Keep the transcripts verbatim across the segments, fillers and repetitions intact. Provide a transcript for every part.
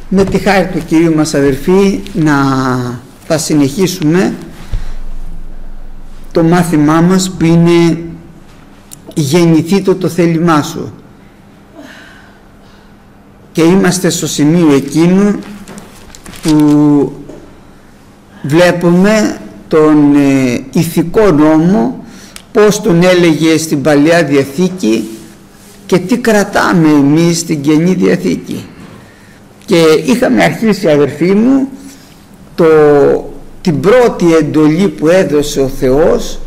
Με τη χάρη του Κυρίου μας, αδερφοί, να θα συνεχίσουμε το μάθημά μας που είναι «Γεννηθήτω το θέλημά σου». Και είμαστε στο σημείο εκείνο που βλέπουμε τον ε, ηθικό νόμο, πώς τον έλεγε στην Παλαιά Διαθήκη και τι κρατάμε εμείς στην Καινή Διαθήκη. Και είχαμε αρχίσει, αδερφοί μου, το, την πρώτη εντολή που έδωσε ο Θεός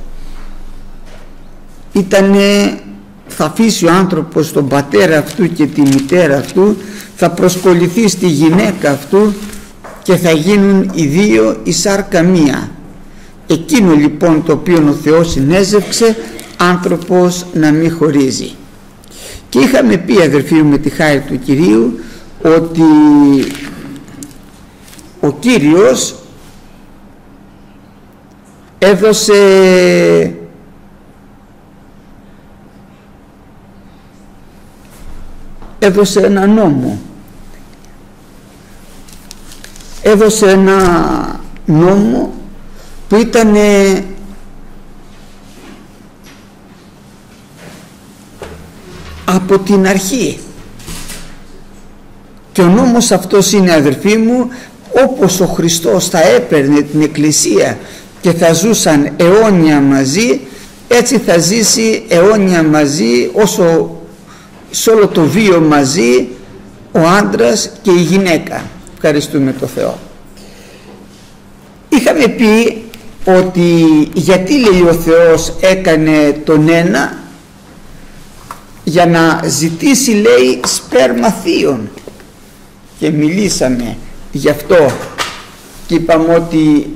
ήταν θα αφήσει ο άνθρωπος τον πατέρα αυτού και τη μητέρα αυτού, θα προσκοληθεί στη γυναίκα αυτού και θα γίνουν οι δύο η σάρκα μία. Εκείνο λοιπόν το οποίο ο Θεός συνέζευξε, άνθρωπος να μην χωρίζει. Και είχαμε πει, αδερφοί μου, με τη χάρη του Κυρίου, ότι ο Κύριος έδωσε έδωσε ένα νόμο, έδωσε ένα νόμο που ήταν από την αρχή. Και ο νόμος αυτός είναι, αδερφοί μου, όπως ο Χριστός θα έπαιρνε την Εκκλησία και θα ζούσαν αιώνια μαζί, έτσι θα ζήσει αιώνια μαζί, όσο σε όλο το βίο μαζί, ο άντρας και η γυναίκα. Ευχαριστούμε το Θεό. Είχαμε πει ότι γιατί, λέει, ο Θεός έκανε τον ένα, για να ζητήσει, λέει, σπέρμα θείων, και μιλήσαμε γι' αυτό και είπαμε ότι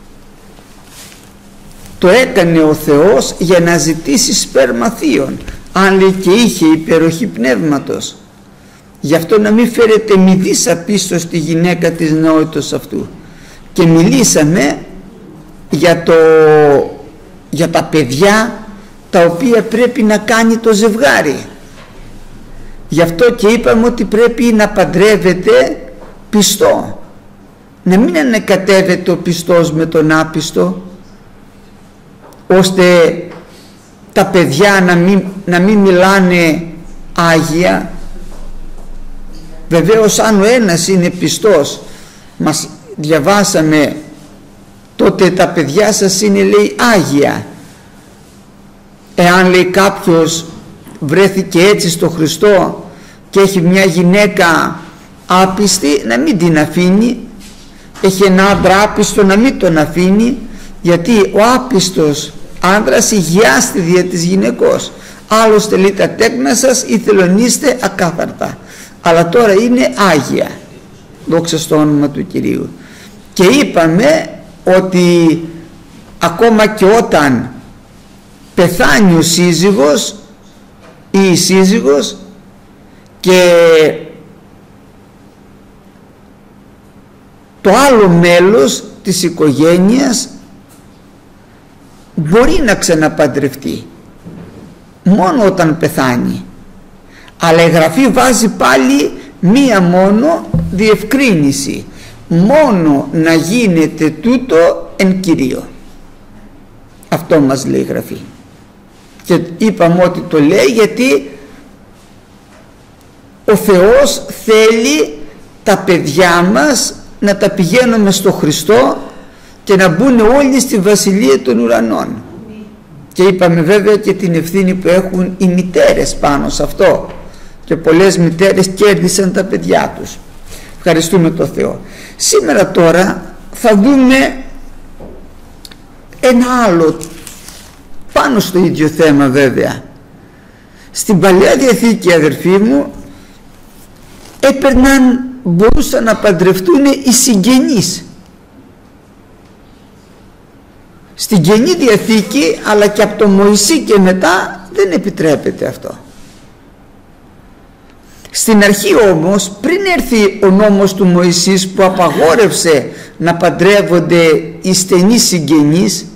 το έκανε ο Θεός για να ζητήσει σπέρμα θείων, αν, λέει, και είχε υπεροχή πνεύματος, γι' αυτό να μην φέρετε μηδίσα πίσω στη γυναίκα της νεότητος αυτού. Και μιλήσαμε για, το, για τα παιδιά τα οποία πρέπει να κάνει το ζευγάρι. Γι' αυτό και είπαμε ότι πρέπει να παντρεύεται πιστό, να μην ανακατεύεται ο πιστός με τον άπιστο, ώστε τα παιδιά να μην, να μην μιλάνε άγια. Βεβαίως αν ο ένας είναι πιστός, μας διαβάσαμε, τότε τα παιδιά σας είναι, λέει, άγια. Εάν, λέει, κάποιος βρέθηκε έτσι στο Χριστό και έχει μια γυναίκα άπιστη, να μην την αφήνει. Έχει ένα άντρα άπιστο, να μην τον αφήνει, γιατί ο άπιστος άντρας υγιάστη δια της γυναικός. Άλλωστε, λέει, τα τέκνα σας ηθελονίστε ακάθαρτα, αλλά τώρα είναι άγια. Δόξα στο όνομα του Κυρίου. Και είπαμε ότι ακόμα και όταν πεθάνει ο σύζυγος ή η σύζυγος και το άλλο μέλος της οικογένειας μπορεί να ξαναπαντρευτεί μόνο όταν πεθάνει, αλλά η Γραφή βάζει πάλι μία μόνο διευκρίνηση, μόνο να γίνεται τούτο εν Κυρίω. Αυτό μας λέει η Γραφή. Και είπαμε ότι το λέει γιατί ο Θεός θέλει τα παιδιά μας να τα πηγαίνουμε στο Χριστό και να μπουν όλοι στη Βασιλεία των Ουρανών. Και είπαμε βέβαια και την ευθύνη που έχουν οι μητέρες πάνω σε αυτό, και πολλές μητέρες κέρδισαν τα παιδιά τους. Ευχαριστούμε τον Θεό. Σήμερα τώρα θα δούμε ένα άλλο πάνω στο ίδιο θέμα, βέβαια. Στην Παλαιά Διαθήκη, αδερφοί μου, έπαιρναν, μπορούσαν να παντρευτούν οι συγγενείς. Στην Καινή Διαθήκη, αλλά και από το Μωυσή και μετά, δεν επιτρέπεται αυτό. Στην αρχή όμως, πριν έρθει ο νόμος του Μωυσής που απαγόρευσε να παντρεύονται οι στενοί συγγενείς,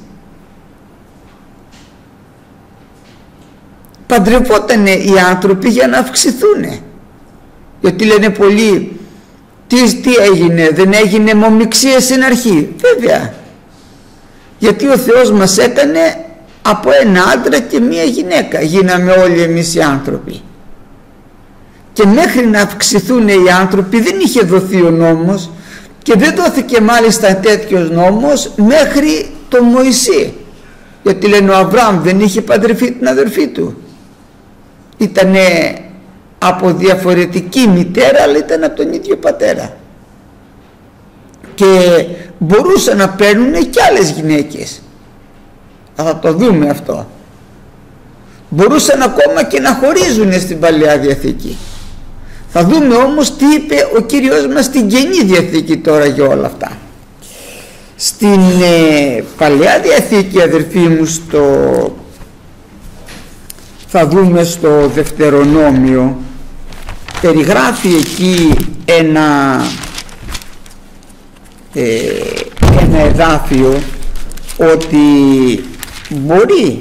παντρευότανε οι άνθρωποι για να αυξηθούν. Γιατί λένε πολλοί, Τι, τι έγινε, δεν έγινε μομιξία στην αρχή? Βέβαια, γιατί ο Θεός μας έκανε από ένα άντρα και μία γυναίκα, γίναμε όλοι εμείς οι άνθρωποι. Και μέχρι να αυξηθούν οι άνθρωποι δεν είχε δοθεί ο νόμος, και δεν δόθηκε μάλιστα τέτοιος νόμος μέχρι τον Μωυσή, γιατί λένε ο Αβραάμ δεν είχε παντρευτεί την αδερφή του, ήτανε από διαφορετική μητέρα αλλά ήταν από τον ίδιο πατέρα, και μπορούσαν να παίρνουν και άλλες γυναίκες. Θα το δούμε αυτό. Μπορούσαν ακόμα και να χωρίζουν στην Παλαιά Διαθήκη. Θα δούμε όμως τι είπε ο Κύριος μας στην Καινή Διαθήκη τώρα για όλα αυτά. Στην ε, Παλαιά Διαθήκη, αδερφοί μου, στο, θα δούμε στο Δευτερονόμιο, περιγράφει εκεί ένα, ε, ένα εδάφιο ότι μπορεί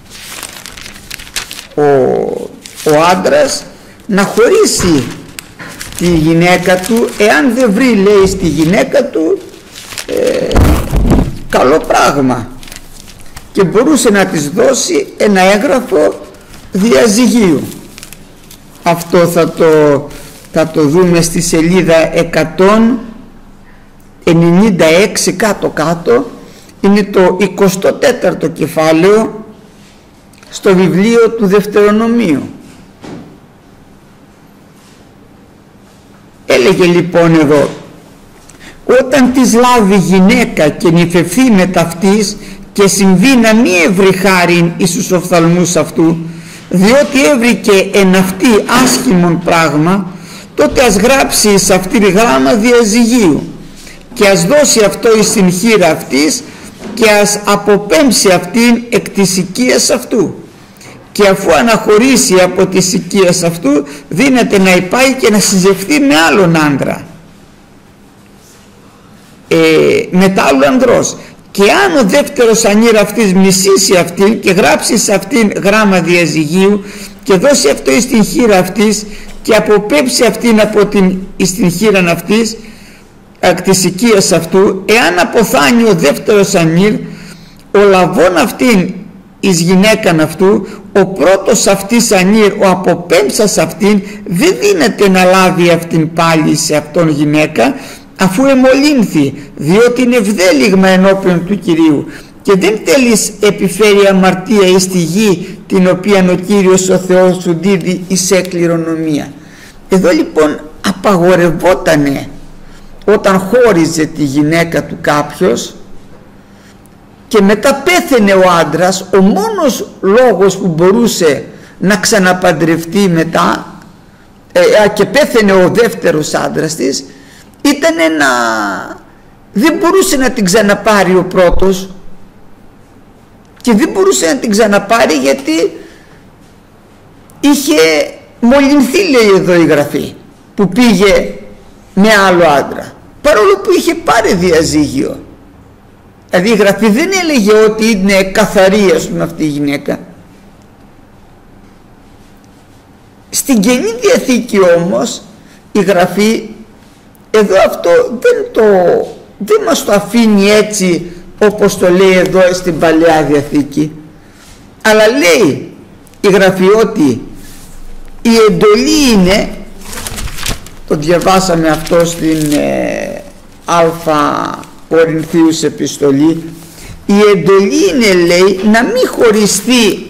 ο, ο άντρας να χωρίσει τη γυναίκα του εάν δεν βρει, λέει, στη γυναίκα του ε, καλό πράγμα, και μπορούσε να της δώσει ένα έγγραφο διαζυγίου. Αυτό θα το, θα το δούμε στη σελίδα εκατόν ενενήντα έξι κάτω κάτω, είναι το εικοστό τέταρτο κεφάλαιο στο βιβλίο του Δευτερονομίου. Έλεγε λοιπόν εδώ, όταν της λάβει γυναίκα και νυφευθεί με ταυτής και συμβεί να μη έβρει χάριν εις τους οφθαλμούς αυτού, διότι έβρικε εν αυτή άσχημον πράγμα, τότε ας γράψει σε αυτήν γράμμα διαζυγίου και ας δώσει αυτό εις την χείρα αυτής και ας αποπέμψει αυτήν εκ της οικίας αυτού, και αφού αναχωρήσει από τις οικίες αυτού δύναται να πάει και να συζευθεί με άλλον άντρα, ε, μετά άλλου ανδρός. Και αν ο δεύτερος ανήρ αυτής μισήσει αυτήν και γράψει σε αυτήν γράμμα διαζυγίου και δώσει αυτό εις την χείρα αυτής και αποπέμψει αυτήν από την εις την χείρα αυτής εκ της οικίας αυτού, εάν αποθάνει ο δεύτερος ανήρ, ο λαβών αυτήν εις γυναίκαν αυτού, ο πρώτος αυτής ανήρ, ο αποπέμψας αυτήν, δεν δύναται να λάβει αυτήν πάλι σε αυτόν γυναίκα, αφού εμολύνθη, διότι είναι ευδέλιγμα ενώπιον του Κυρίου και δεν θέλεις επιφέρει αμαρτία εις τη γη την οποία ο Κύριος ο Θεός σου δίδει εις κληρονομία. Εδώ λοιπόν απαγορευότανε όταν χώριζε τη γυναίκα του κάποιος και μετά πέθαινε ο άντρας, ο μόνος λόγος που μπορούσε να ξαναπαντρευτεί μετά ε, και πέθαινε ο δεύτερος άντρας της ήταν να δεν μπορούσε να την ξαναπάρει ο πρώτος, και δεν μπορούσε να την ξαναπάρει γιατί είχε μολυνθεί, λέει εδώ η Γραφή, που πήγε με άλλο άντρα, παρόλο που είχε πάρει διαζύγιο. Δηλαδή η Γραφή δεν έλεγε ότι είναι καθαρή, ας πούμε, αυτή η γυναίκα. Στην Καινή Διαθήκη όμως η Γραφή εδώ αυτό δεν, το, δεν μας το αφήνει έτσι όπως το λέει εδώ στην Παλαιά Διαθήκη, αλλά λέει η Γραφή ότι η εντολή είναι, το διαβάσαμε αυτό στην ε, Αλφα Κορινθίους επιστολή, η εντολή είναι, λέει, να μην χωριστεί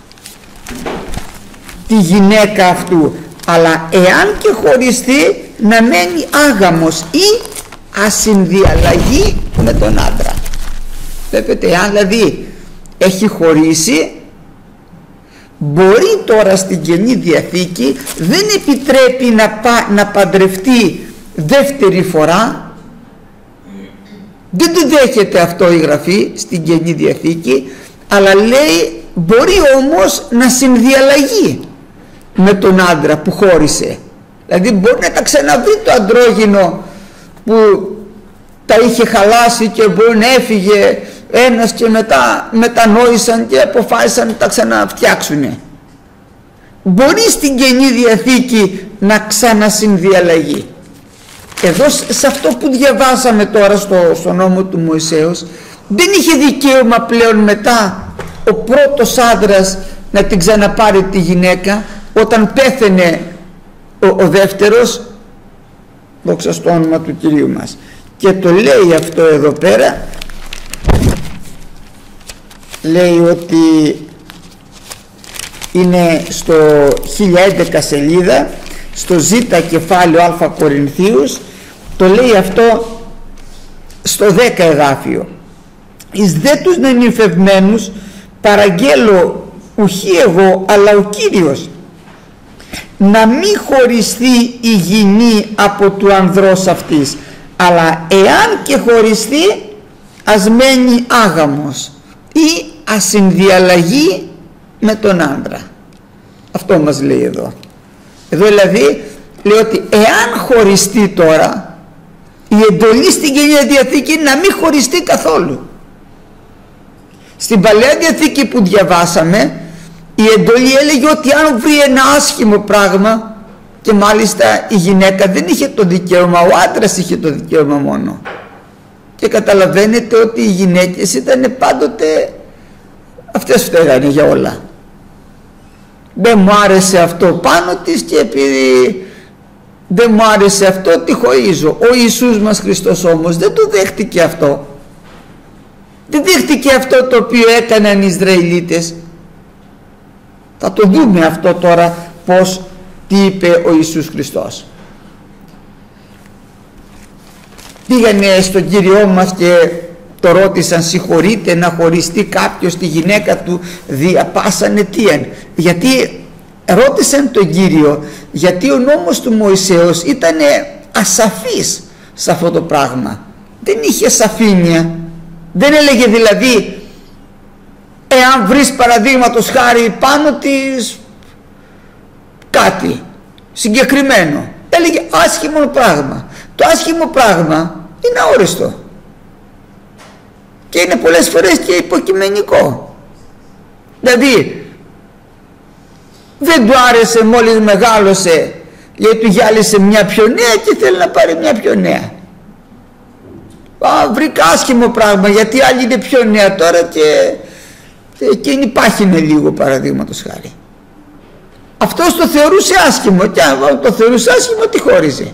τη γυναίκα αυτού, αλλά εάν και χωριστεί να μένει άγαμος ή ασυνδιαλλαγή με τον άντρα. Βλέπετε, αν δηλαδή έχει χωρίσει, μπορεί τώρα στην Καινή Διαθήκη δεν επιτρέπει να, πα, να παντρευτεί δεύτερη φορά, δεν το δέχεται αυτό η Γραφή στην Καινή Διαθήκη, αλλά λέει μπορεί όμως να συνδιαλλαγεί με τον άντρα που χώρισε. Δηλαδή μπορεί να τα ξαναβρει το αντρόγυνο που τα είχε χαλάσει και μπορεί να έφυγε ένας και μετά μετανόησαν και αποφάσισαν να τα ξαναφτιάξουνε. Μπορεί στην Καινή Διαθήκη να ξανασυνδιαλλαγεί. εδώ σε αυτό που διαβάσαμε τώρα στο, στο νόμο του Μωυσέως, δεν είχε δικαίωμα πλέον μετά ο πρώτος άντρας να την ξαναπάρει τη γυναίκα όταν πέθαινε ο, ο δεύτερος, δόξα στο όνομα του Κυρίου μας. Και το λέει αυτό εδώ πέρα, λέει ότι είναι στο χίλια έντεκα σελίδα, στο Ζ κεφάλαιο Α Κορινθίους, το λέει αυτό στο δέκα εδάφιο. Εις δε τους νενυφευμένους παραγγέλω ουχή εγώ αλλά ο Κύριος, να μην χωριστεί η γυνή από του ανδρός αυτής, αλλά εάν και χωριστεί ας μένει άγαμος ή ας συνδιαλλαγεί με τον άντρα. Αυτό μας λέει εδώ. Εδώ δηλαδή λέει ότι εάν χωριστεί τώρα, η εντολή στην Καινή Διαθήκη είναι να μην χωριστεί καθόλου. Στην Παλαιά Διαθήκη που διαβάσαμε, η εντολή έλεγε ότι αν βρει ένα άσχημο πράγμα, και μάλιστα η γυναίκα δεν είχε το δικαίωμα, ο άντρας είχε το δικαίωμα μόνο. Και καταλαβαίνετε ότι οι γυναίκες ήταν πάντοτε, αυτές φταίγανε για όλα. Δεν μου άρεσε αυτό πάνω της και επειδή δεν μου άρεσε αυτό τη χωρίζω. Ο Ιησούς μας Χριστός όμως δεν το δέχτηκε αυτό. Δεν δέχτηκε αυτό το οποίο έκαναν οι Ισραηλίτες. Θα το δούμε αυτό τώρα πως τι είπε ο Ιησούς Χριστός. Πήγανε στον Κύριό μας και το ρώτησαν, συγχωρείτε να χωριστεί κάποιος τη γυναίκα του δια πάσαν αιτίαν? Γιατί ρώτησαν τον Κύριο, γιατί ο νόμος του Μωυσέως ήταν ασαφής σε αυτό το πράγμα, δεν είχε σαφήνεια. Δεν έλεγε δηλαδή εάν βρεις παραδείγματος χάρη πάνω της κάτι συγκεκριμένο, έλεγε άσχημο πράγμα. Το άσχημο πράγμα είναι αόριστο και είναι πολλές φορές και υποκειμενικό. Δηλαδή δεν του άρεσε μόλις μεγάλωσε, γιατί του γυάλισε μια πιο νέα και θέλει να πάρει μια πιο νέα. Α, βρήκα άσχημο πράγμα γιατί άλλη είναι πιο νέα τώρα και εκείνη πάχυνε λίγο, παραδείγματος χάρη. Αυτός το θεωρούσε άσχημο και αν το θεωρούσε άσχημο τη χώριζε.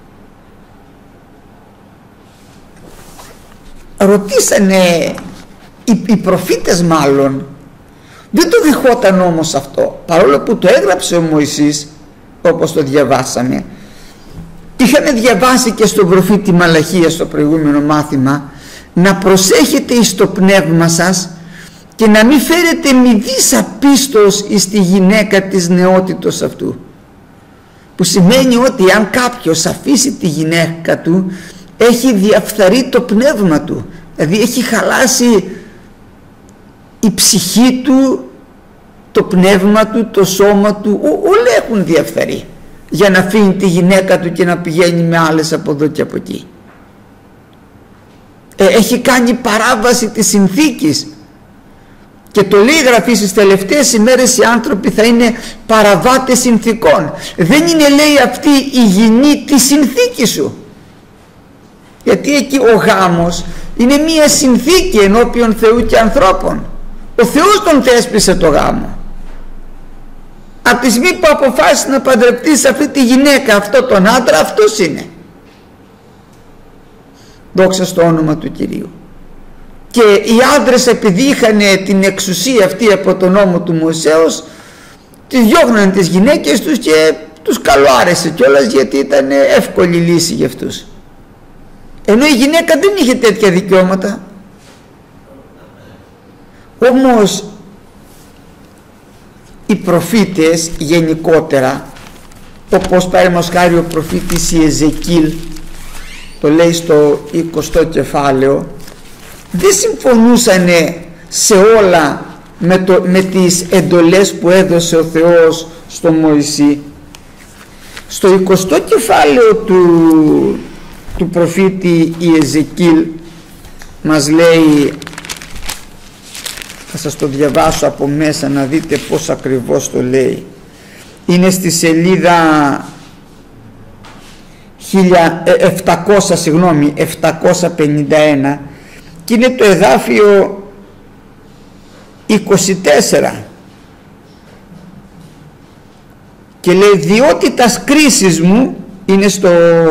Ρωτήσανε οι, οι προφήτες μάλλον, δεν το δεχόταν όμως αυτό, παρόλο που το έγραψε ο Μωυσής όπως το διαβάσαμε. Είχαμε διαβάσει και στον προφήτη Μαλαχία στο προηγούμενο μάθημα να προσέχετε εις το πνεύμα σας και να μην φέρετε μηδής απίστος εις τη γυναίκα της νεότητος αυτού, που σημαίνει ότι αν κάποιος αφήσει τη γυναίκα του έχει διαφθαρεί το πνεύμα του, δηλαδή έχει χαλάσει η ψυχή του, το πνεύμα του, το σώμα του, όλα έχουν διαφθαρεί για να αφήνει τη γυναίκα του και να πηγαίνει με άλλες από εδώ και από εκεί. Ε, έχει κάνει παράβαση της συνθήκης και το λέει η Γραφή, στις τελευταίες ημέρες οι άνθρωποι θα είναι παραβάτες συνθήκων. Δεν είναι, λέει, αυτή η γυνή τη συνθήκη σου, γιατί εκεί ο γάμος είναι μία συνθήκη ενώπιον Θεού και ανθρώπων. Ο Θεός τον θέσπισε το γάμο. Από τη στιγμή που αποφάσισε να παντρευτείς αυτή τη γυναίκα, αυτό τον άντρα, αυτός είναι. Δόξα στο όνομα του Κυρίου. Και οι άντρες, επειδή είχαν την εξουσία αυτή από τον νόμο του Μωυσέως, τις διώχνανε τις γυναίκες τους και τους καλοάρεσε κιόλας, γιατί ήταν εύκολη λύση για αυτούς. Ενώ η γυναίκα δεν είχε τέτοια δικαιώματα. Όμως οι προφήτες γενικότερα, όπως παραδείγματος χάρη ο προφήτης Ιεζεκίλ, το λέει στο εικοστό κεφάλαιο, δεν συμφωνούσαν σε όλα με, το, με τις εντολές που έδωσε ο Θεός στο Μωυσή. Στο εικοστό κεφάλαιο του, του προφήτη Ιεζεκίλ μας λέει, θα σας το διαβάσω από μέσα να δείτε πώς ακριβώς το λέει. Είναι στη σελίδα επτακόσια, συγγνώμη, επτακόσια πενήντα ένα, και είναι το εδάφιο είκοσι τέσσερα, και λέει διότι τας κρίσεις μου, είναι στο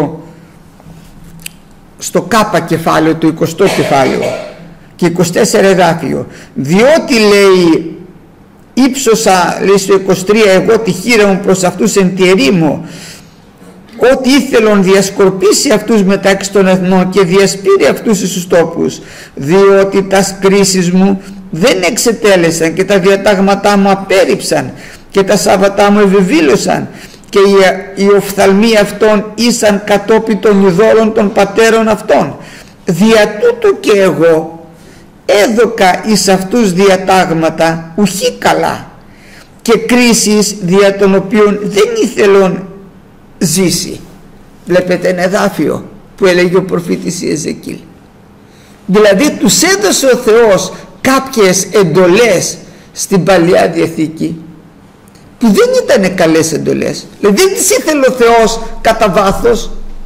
στο κάπα κεφάλαιο, το εικοστό κεφάλαιο και είκοσι τέσσερα εδάφιο, διότι λέει ύψωσα, λέει στο είκοσι τρία, εγώ τη χείρα μου προς αυτούς εν τη ερήμο, ότι ήθελον διασκορπίσει αυτούς μεταξύ των εθνών και διασπείρει αυτούς στους τόπους, διότι τας κρίσεις μου δεν εξετέλεσαν και τα διατάγματά μου απέρριψαν και τα σάββατά μου ευεβήλωσαν και οι, οι οφθαλμοί αυτών ήσαν κατόπιν των ειδόλων των πατέρων αυτών. Δια τούτου και εγώ έδωκα εις αυτούς διατάγματα ουχή καλά και κρίσεις δια των οποίων δεν ήθελον ζήσει. Βλέπετε ένα εδάφιο που έλεγε ο προφήτης Ιεζεκίλ. Δηλαδή τους έδωσε ο Θεός κάποιες εντολές στην Παλαιά Διαθήκη που δεν ήταν καλές εντολές, δηλαδή δεν τις ήθελε ο Θεός κατά βάθος,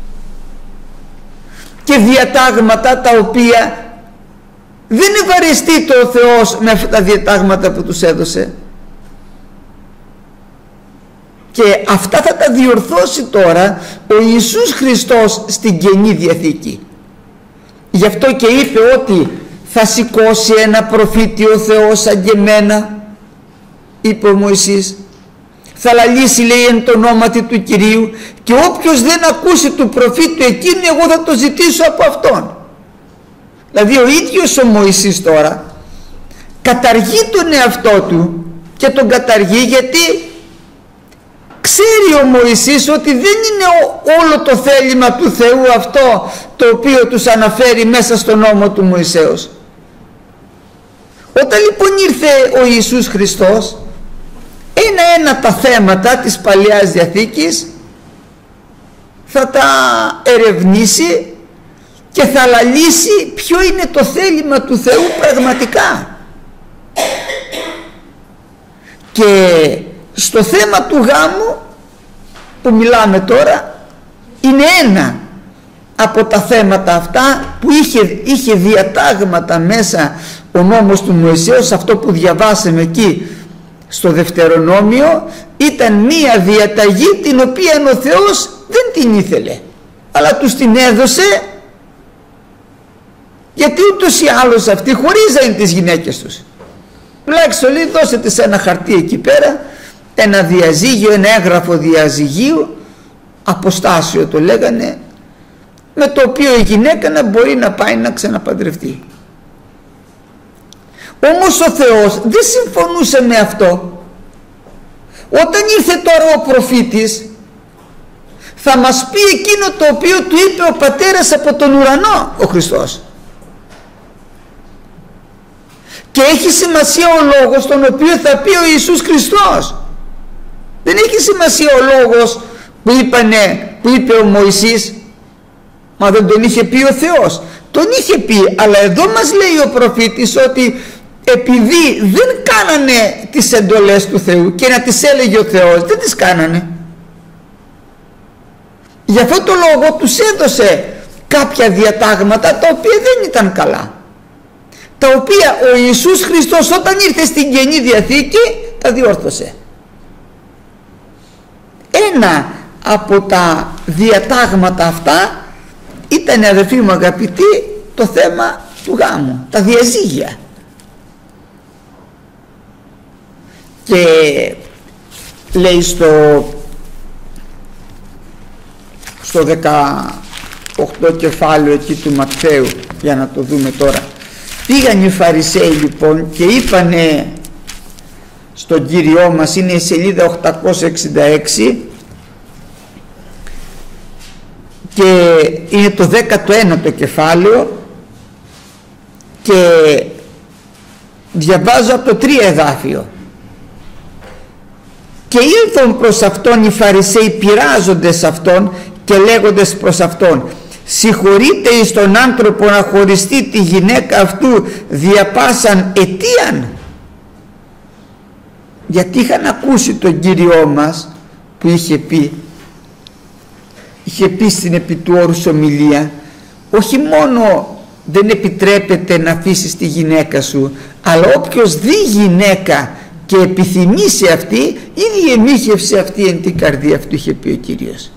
και διατάγματα τα οποία δεν ευαρεστεί το ο Θεός με αυτά τα διατάγματα που τους έδωσε, και αυτά θα τα διορθώσει τώρα ο Ιησούς Χριστός στην Καινή Διαθήκη. Γι' αυτό και είπε ότι θα σηκώσει ένα προφήτη ο Θεός σαν και εμένα, είπε ο Μωυσής, θα λαλήσει, λέει, εν το ονόματι του Κυρίου, και όποιος δεν ακούσει του προφήτου εκείνου, εγώ θα το ζητήσω από αυτόν. Δηλαδή ο ίδιος ο Μωυσής τώρα καταργεί τον εαυτό του, και τον καταργεί γιατί ξέρει ο Μωυσής ότι δεν είναι όλο το θέλημα του Θεού αυτό το οποίο τους αναφέρει μέσα στον νόμο του Μωυσέως. Όταν λοιπόν ήρθε ο Ιησούς Χριστός, ένα-ένα τα θέματα της Παλαιάς Διαθήκης θα τα ερευνήσει και θα λαλήσει ποιο είναι το θέλημα του Θεού πραγματικά. Και στο θέμα του γάμου που μιλάμε τώρα είναι ένα από τα θέματα αυτά που είχε, είχε διατάγματα μέσα ο νόμος του Μωυσέως. Αυτό που διαβάσαμε εκεί στο Δευτερονόμιο ήταν μία διαταγή την οποία ο Θεός δεν την ήθελε, αλλά τους την έδωσε γιατί ούτως ή άλλως αυτοί χωρίζαν τις γυναίκες τους. Τουλάχιστον λέει δώσετε σε ένα χαρτί εκεί πέρα ένα διαζύγιο, ένα έγγραφο διαζυγίου, αποστάσιο το λέγανε, με το οποίο η γυναίκα να μπορεί να πάει να ξαναπαντρευτεί. Όμως ο Θεός δεν συμφωνούσε με αυτό. Όταν ήρθε τώρα ο προφήτης θα μας πει εκείνο το οποίο του είπε ο πατέρας από τον ουρανό, ο Χριστός. Και έχει σημασία ο λόγος τον οποίο θα πει ο Ιησούς Χριστός. Δεν έχει σημασία ο λόγος που, είπανε, που είπε ο Μωυσής, μα δεν τον είχε πει ο Θεός. Τον είχε πει, αλλά εδώ μας λέει ο προφήτης ότι επειδή δεν κάνανε τις εντολές του Θεού και να τις έλεγε ο Θεός, δεν τις κάνανε. Γι' αυτό το λόγο τους έδωσε κάποια διατάγματα τα οποία δεν ήταν καλά, τα οποία ο Ιησούς Χριστός όταν ήρθε στην Καινή Διαθήκη τα διόρθωσε. Ένα από τα διατάγματα αυτά ήταν, αδελφοί μου αγαπητοί, το θέμα του γάμου, τα διαζύγια. Και λέει στο στο δεκαοκτώ κεφάλαιο εκεί του Ματθαίου, για να το δούμε τώρα, πήγαν οι Φαρισαίοι λοιπόν και είπανε στον Κύριό μας, είναι η σελίδα οκτακόσια εξήντα έξι και είναι το δέκατο ένατο κεφάλαιο, και διαβάζω από το τρία εδάφιο. Και ήλθον προς αυτόν οι Φαρισαίοι πειράζοντες αυτόν και λέγοντες προς αυτόν, συγχωρείτε εις τον άνθρωπο να χωριστεί τη γυναίκα αυτού διαπάσαν αιτίαν. Γιατί είχαν ακούσει τον Κύριό μας που είχε πει είχε πει στην επί του όρους ομιλία, όχι μόνο δεν επιτρέπεται να αφήσεις τη γυναίκα σου, αλλά όποιος δει γυναίκα και επιθυμεί σε αυτή, ήδη εμίχευσε αυτή εν την καρδία αυτού, είχε πει ο Κύριος.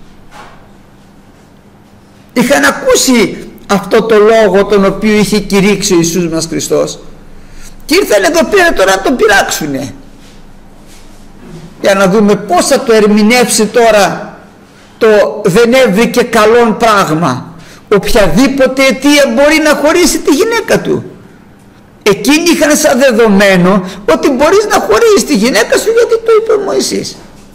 Είχαν ακούσει αυτό το λόγο τον οποίο είχε κηρύξει ο Ιησούς μας Χριστός και ήρθαν εδώ πέρα τώρα να τον πειράξουνε, για να δούμε πώς θα το ερμηνεύσει τώρα το δεν έβρικε καλόν πράγμα. Οποιαδήποτε αιτία μπορεί να χωρίσει τη γυναίκα του. Εκείνοι είχαν σαν δεδομένο ότι μπορείς να χωρίσεις τη γυναίκα σου, γιατί το είπε ο Μωυσής.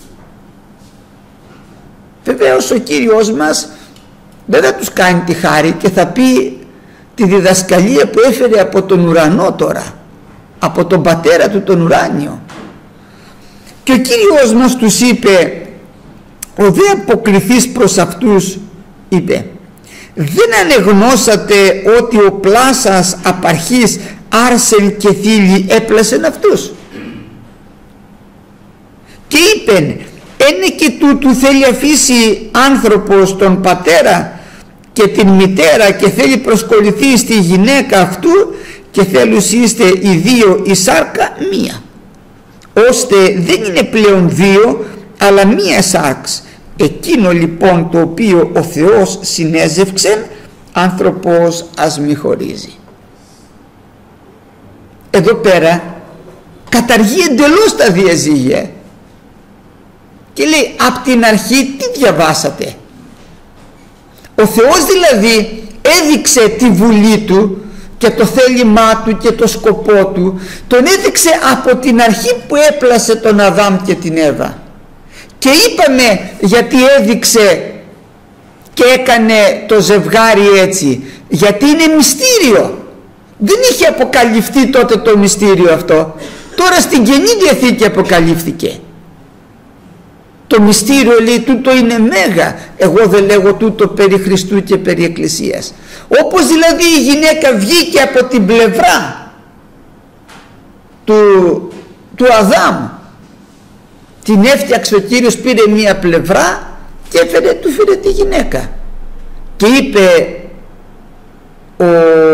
Βεβαίως ο Κύριος μας δεν θα τους κάνει τη χάρη και θα πει τη διδασκαλία που έφερε από τον ουρανό τώρα, από τον πατέρα του τον ουράνιο. Και ο Κύριος μας τους είπε, ο δε αποκριθείς προς αυτούς, είπε, δεν ανεγνώσατε ότι ο πλάσας απαρχής άρσεν και θήλη έπλασεν αυτούς? Και είπεν, ένε και τούτου θέλει αφήσει άνθρωπος τον πατέρα και την μητέρα και θέλει προσκοληθεί στη γυναίκα αυτού και θέλους είστε οι δύο η σάρκα μία, ώστε δεν είναι πλέον δύο αλλά μία σάρξ. Εκείνο λοιπόν το οποίο ο Θεός συνέζευξεν, άνθρωπος ας μη χωρίζει. Εδώ πέρα καταργεί εντελώς τα διαζύγια και λέει απ' την αρχή τι διαβάσατε? Ο Θεός δηλαδή έδειξε τη βουλή του και το θέλημά του και το σκοπό του, τον έδειξε από την αρχή που έπλασε τον Αδάμ και την Εύα. Και είπαμε γιατί έδειξε και έκανε το ζευγάρι έτσι, γιατί είναι μυστήριο. Δεν είχε αποκαλυφθεί τότε το μυστήριο αυτό, τώρα στην Καινή Διαθήκη αποκαλύφθηκε. Το μυστήριο λέει τούτο είναι μέγα, εγώ δεν λέγω τούτο περί Χριστού και περί Εκκλησίας. Όπως δηλαδή η γυναίκα βγήκε από την πλευρά του, του Αδάμ, την έφτιαξε ο Κύριος, πήρε μία πλευρά και έφερε, του φέρε τη γυναίκα και είπε ο,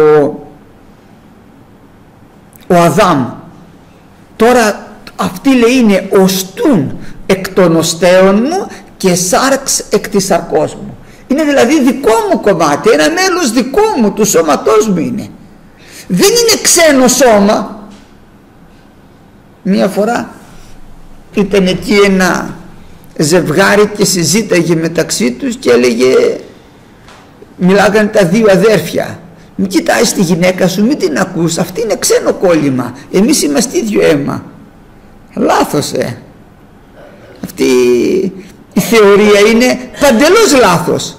ο Αδάμ, τώρα αυτή λέει είναι οστούν εκ των οστέων μου και σάρξ εκ της σαρκός μου. Είναι δηλαδή δικό μου κομμάτι, ένα μέλος δικό μου, του σώματός μου είναι. Δεν είναι ξένο σώμα. Μία φορά ήταν εκεί ένα ζευγάρι και συζήταγε μεταξύ τους και έλεγε, μιλάγανε τα δύο αδέρφια, μην κοιτάζεις τη γυναίκα σου, μην την ακούς, αυτή είναι ξένο κόλλημα, εμείς είμαστε ίδιο αίμα. Λάθος ε αυτή η θεωρία είναι παντελώς λάθος.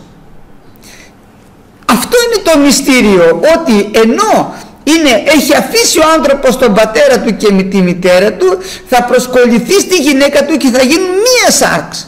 Αυτό είναι το μυστήριο, ότι ενώ είναι, έχει αφήσει ο άνθρωπος τον πατέρα του και τη μητέρα του, θα προσκοληθεί στη γυναίκα του και θα γίνουν μία σάρξ.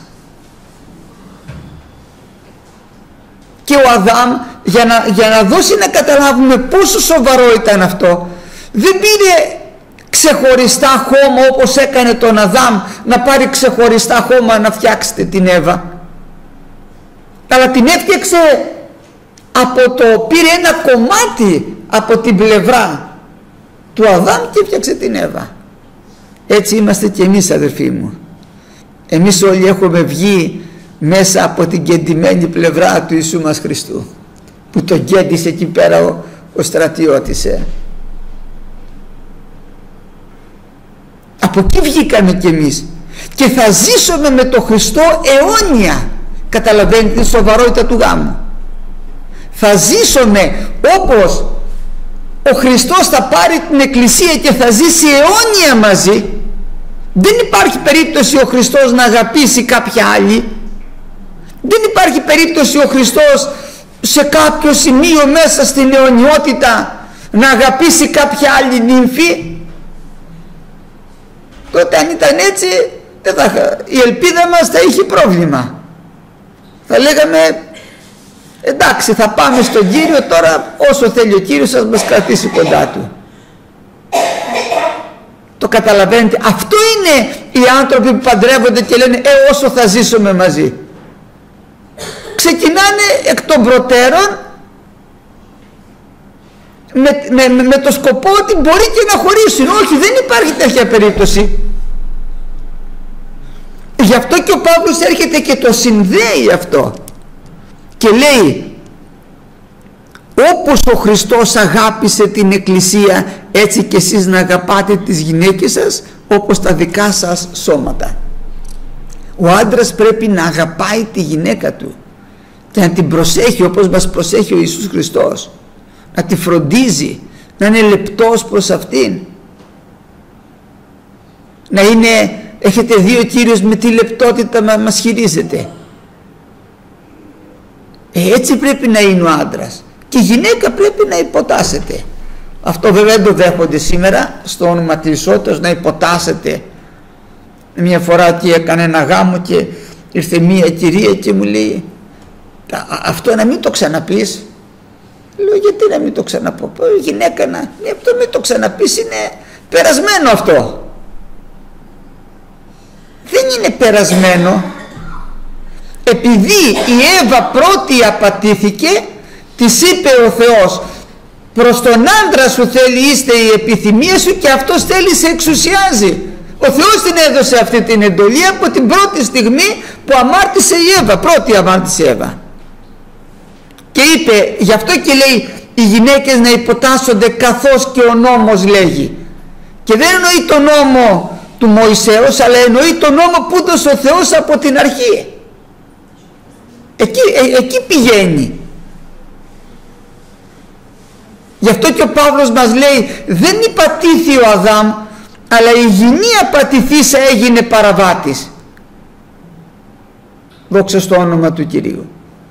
Και ο Αδάμ, για να, για να δώσει να καταλάβουμε πόσο σοβαρό ήταν αυτό, δεν πήρε ξεχωριστά χώμα όπως έκανε τον Αδάμ, να πάρει ξεχωριστά χώμα να φτιάξετε την Εύα, αλλά την έφτιαξε από το, πήρε ένα κομμάτι από την πλευρά του Αδάμ και έφτιαξε την Εύα. Έτσι είμαστε και εμείς, αδερφοί μου. Εμείς όλοι έχουμε βγει μέσα από την κεντυμένη πλευρά του Ιησού μας Χριστού, που τον κέντησε εκεί πέρα ο, ο στρατιώτης. ε. Από εκεί βγήκαμε κι εμείς και θα ζήσουμε με τον Χριστό αιώνια. Καταλαβαίνετε τη σοβαρότητα του γάμου? Θα ζήσουμε όπως ο Χριστός θα πάρει την Εκκλησία και θα ζήσει αιώνια μαζί. Δεν υπάρχει περίπτωση ο Χριστός να αγαπήσει κάποια άλλη. Δεν υπάρχει περίπτωση ο Χριστός σε κάποιο σημείο μέσα στην αιωνιότητα να αγαπήσει κάποια άλλη νύμφη. Τότε αν ήταν έτσι, δεν θα, η ελπίδα μας θα είχε πρόβλημα. Θα λέγαμε, εντάξει, θα πάμε στον Κύριο, τώρα όσο θέλει ο Κύριος θα μας κρατήσει κοντά του. Το καταλαβαίνετε? Αυτό είναι οι άνθρωποι που παντρεύονται και λένε, ε, όσο θα ζήσουμε μαζί. ξεκινάνε εκ των προτέρων με, με, με το σκοπό ότι μπορεί και να χωρίσουν. Όχι, δεν υπάρχει τέτοια περίπτωση. Γι' αυτό και ο Παύλος έρχεται και το συνδέει αυτό και λέει, όπως ο Χριστός αγάπησε την Εκκλησία, έτσι και εσείς να αγαπάτε τις γυναίκες σας όπως τα δικά σας σώματα. Ο άντρας πρέπει να αγαπάει τη γυναίκα του και να την προσέχει όπως μας προσέχει ο Ιησούς Χριστός, να τη φροντίζει, να είναι λεπτός προς αυτήν, να είναι, έχετε δει ο Κύριος με τι λεπτότητα μας χειρίζεται. Ε, έτσι πρέπει να είναι ο άντρας, και η γυναίκα πρέπει να υποτάσσεται. Αυτό βέβαια δεν το δέχονται σήμερα στο όνομα της ισότητας, να υποτάσσεται. Μια φορά τι έκανε ένα γάμο και ήρθε μια κυρία και μου λέει, αυτό να μην το ξαναπείς. Λέω, γιατί να μην το ξαναπώ? Η γυναίκα να αυτό μην το ξαναπείς, είναι περασμένο αυτό. Δεν είναι περασμένο. Επειδή η Εύα πρώτη απατήθηκε, της είπε ο Θεός, προς τον άντρα σου θέλει είστε η επιθυμία σου και αυτός θέλει σε εξουσιάζει. Ο Θεός την έδωσε αυτή την εντολή από την πρώτη στιγμή που αμάρτησε η Εύα, πρώτη αμάρτησε η Εύα. Και είπε, γι' αυτό και λέει οι γυναίκες να υποτάσσονται καθώς και ο νόμος λέγει. Και δεν εννοεί τον νόμο του Μωυσέως, αλλά εννοεί τον νόμο που έδωσε ο Θεός από την αρχή. Εκεί, ε, εκεί πηγαίνει. Γι' αυτό και ο Παύλος μας λέει, δεν υπατήθη ο Αδάμ, αλλά η γυνή απατηθήσα έγινε παραβάτης. Δόξα στο όνομα του Κυρίου.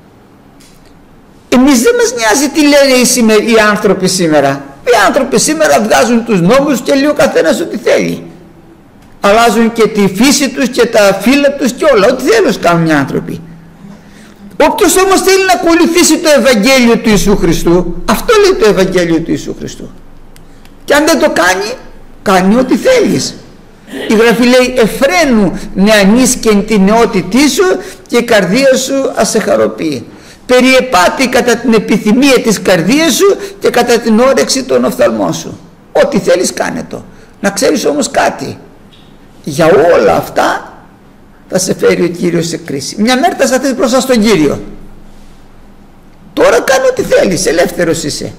Εμείς δεν μας νοιάζει τι λένε οι, οι άνθρωποι σήμερα. Οι άνθρωποι σήμερα βγάζουν τους νόμους και λέει ο καθένας ό,τι θέλει. Αλλάζουν και τη φύση τους και τα φύλλα τους και όλα, ό,τι θέλουν κάνουν οι άνθρωποι. Όποιος όμως θέλει να ακολουθήσει το Ευαγγέλιο του Ιησού Χριστού, αυτό λέει το Ευαγγέλιο του Ιησού Χριστού, και αν δεν το κάνει, κάνει ό,τι θέλεις. Η Γραφή λέει, εφραίνου νεανής και την νεότητή σου και η καρδία σου ας σε χαροποιεί. Περιεπάτη κατά την επιθυμία της καρδίας σου και κατά την όρεξη των οφθαλμών σου. Ό,τι θέλεις κάνε το. Να ξέρεις όμως κάτι, για όλα αυτά θα σε φέρει ο Κύριος σε κρίση. Μια μέρα θα σταθείς μπροστά στον Κύριο. Τώρα κάνε ό,τι θέλεις, ελεύθερος είσαι.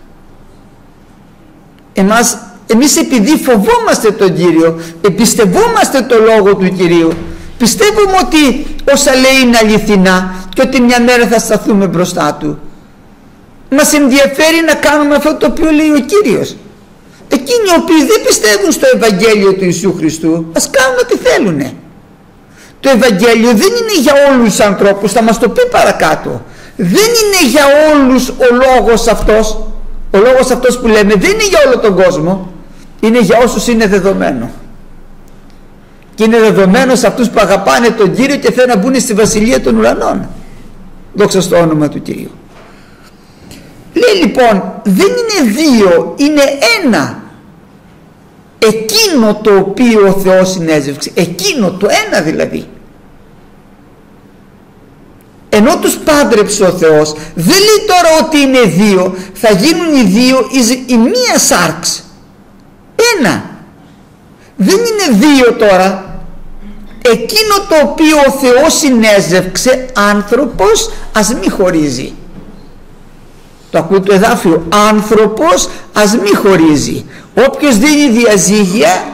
Εμάς, εμείς επειδή φοβόμαστε τον Κύριο, εμπιστευόμαστε το λόγο του Κυρίου, πιστεύουμε ότι όσα λέει είναι αληθινά και ότι μια μέρα θα σταθούμε μπροστά του. Μας ενδιαφέρει να κάνουμε αυτό το οποίο λέει ο Κύριος. Εκείνοι οι οποίοι δεν πιστεύουν στο Ευαγγέλιο του Ιησού Χριστού, ας κάνουν ό,τι θέλουνε. Το Ευαγγέλιο δεν είναι για όλους τους ανθρώπους, θα μας το πει παρακάτω. Δεν είναι για όλους ο λόγος αυτός. Ο λόγος αυτός που λέμε δεν είναι για όλο τον κόσμο. Είναι για όσους είναι δεδομένο. Και είναι δεδομένο σε αυτούς που αγαπάνε τον Κύριο και θέλουν να μπουν στη Βασιλεία των Ουρανών. Δόξα στο όνομα του Κυρίου. Λέει λοιπόν, δεν είναι δύο, είναι ένα. Εκείνο το οποίο ο Θεός συνέζευξε, εκείνο το ένα δηλαδή. Ενώ τους πάντρεψε ο Θεός, δεν λέει τώρα ότι είναι δύο, θα γίνουν οι δύο η μία σάρξ. Ένα. Δεν είναι δύο τώρα. Εκείνο το οποίο ο Θεός συνέζευξε, άνθρωπος ας μη χωρίζει. Το ακούει το εδάφιο, άνθρωπος ας μη χωρίζει. Όποιος δίνει διαζύγια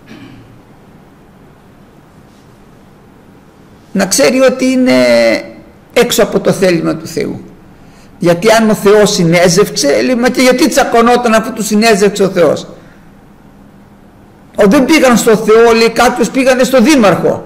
να ξέρει ότι είναι έξω από το θέλημα του Θεού. Γιατί αν ο Θεός συνέζευξε, λέει, μα και γιατί τσακωνόταν αφού του συνέζευξε ο Θεός? Ο, δεν πήγαν στο Θεό, λέει, κάποιους πήγανε στο δήμαρχο.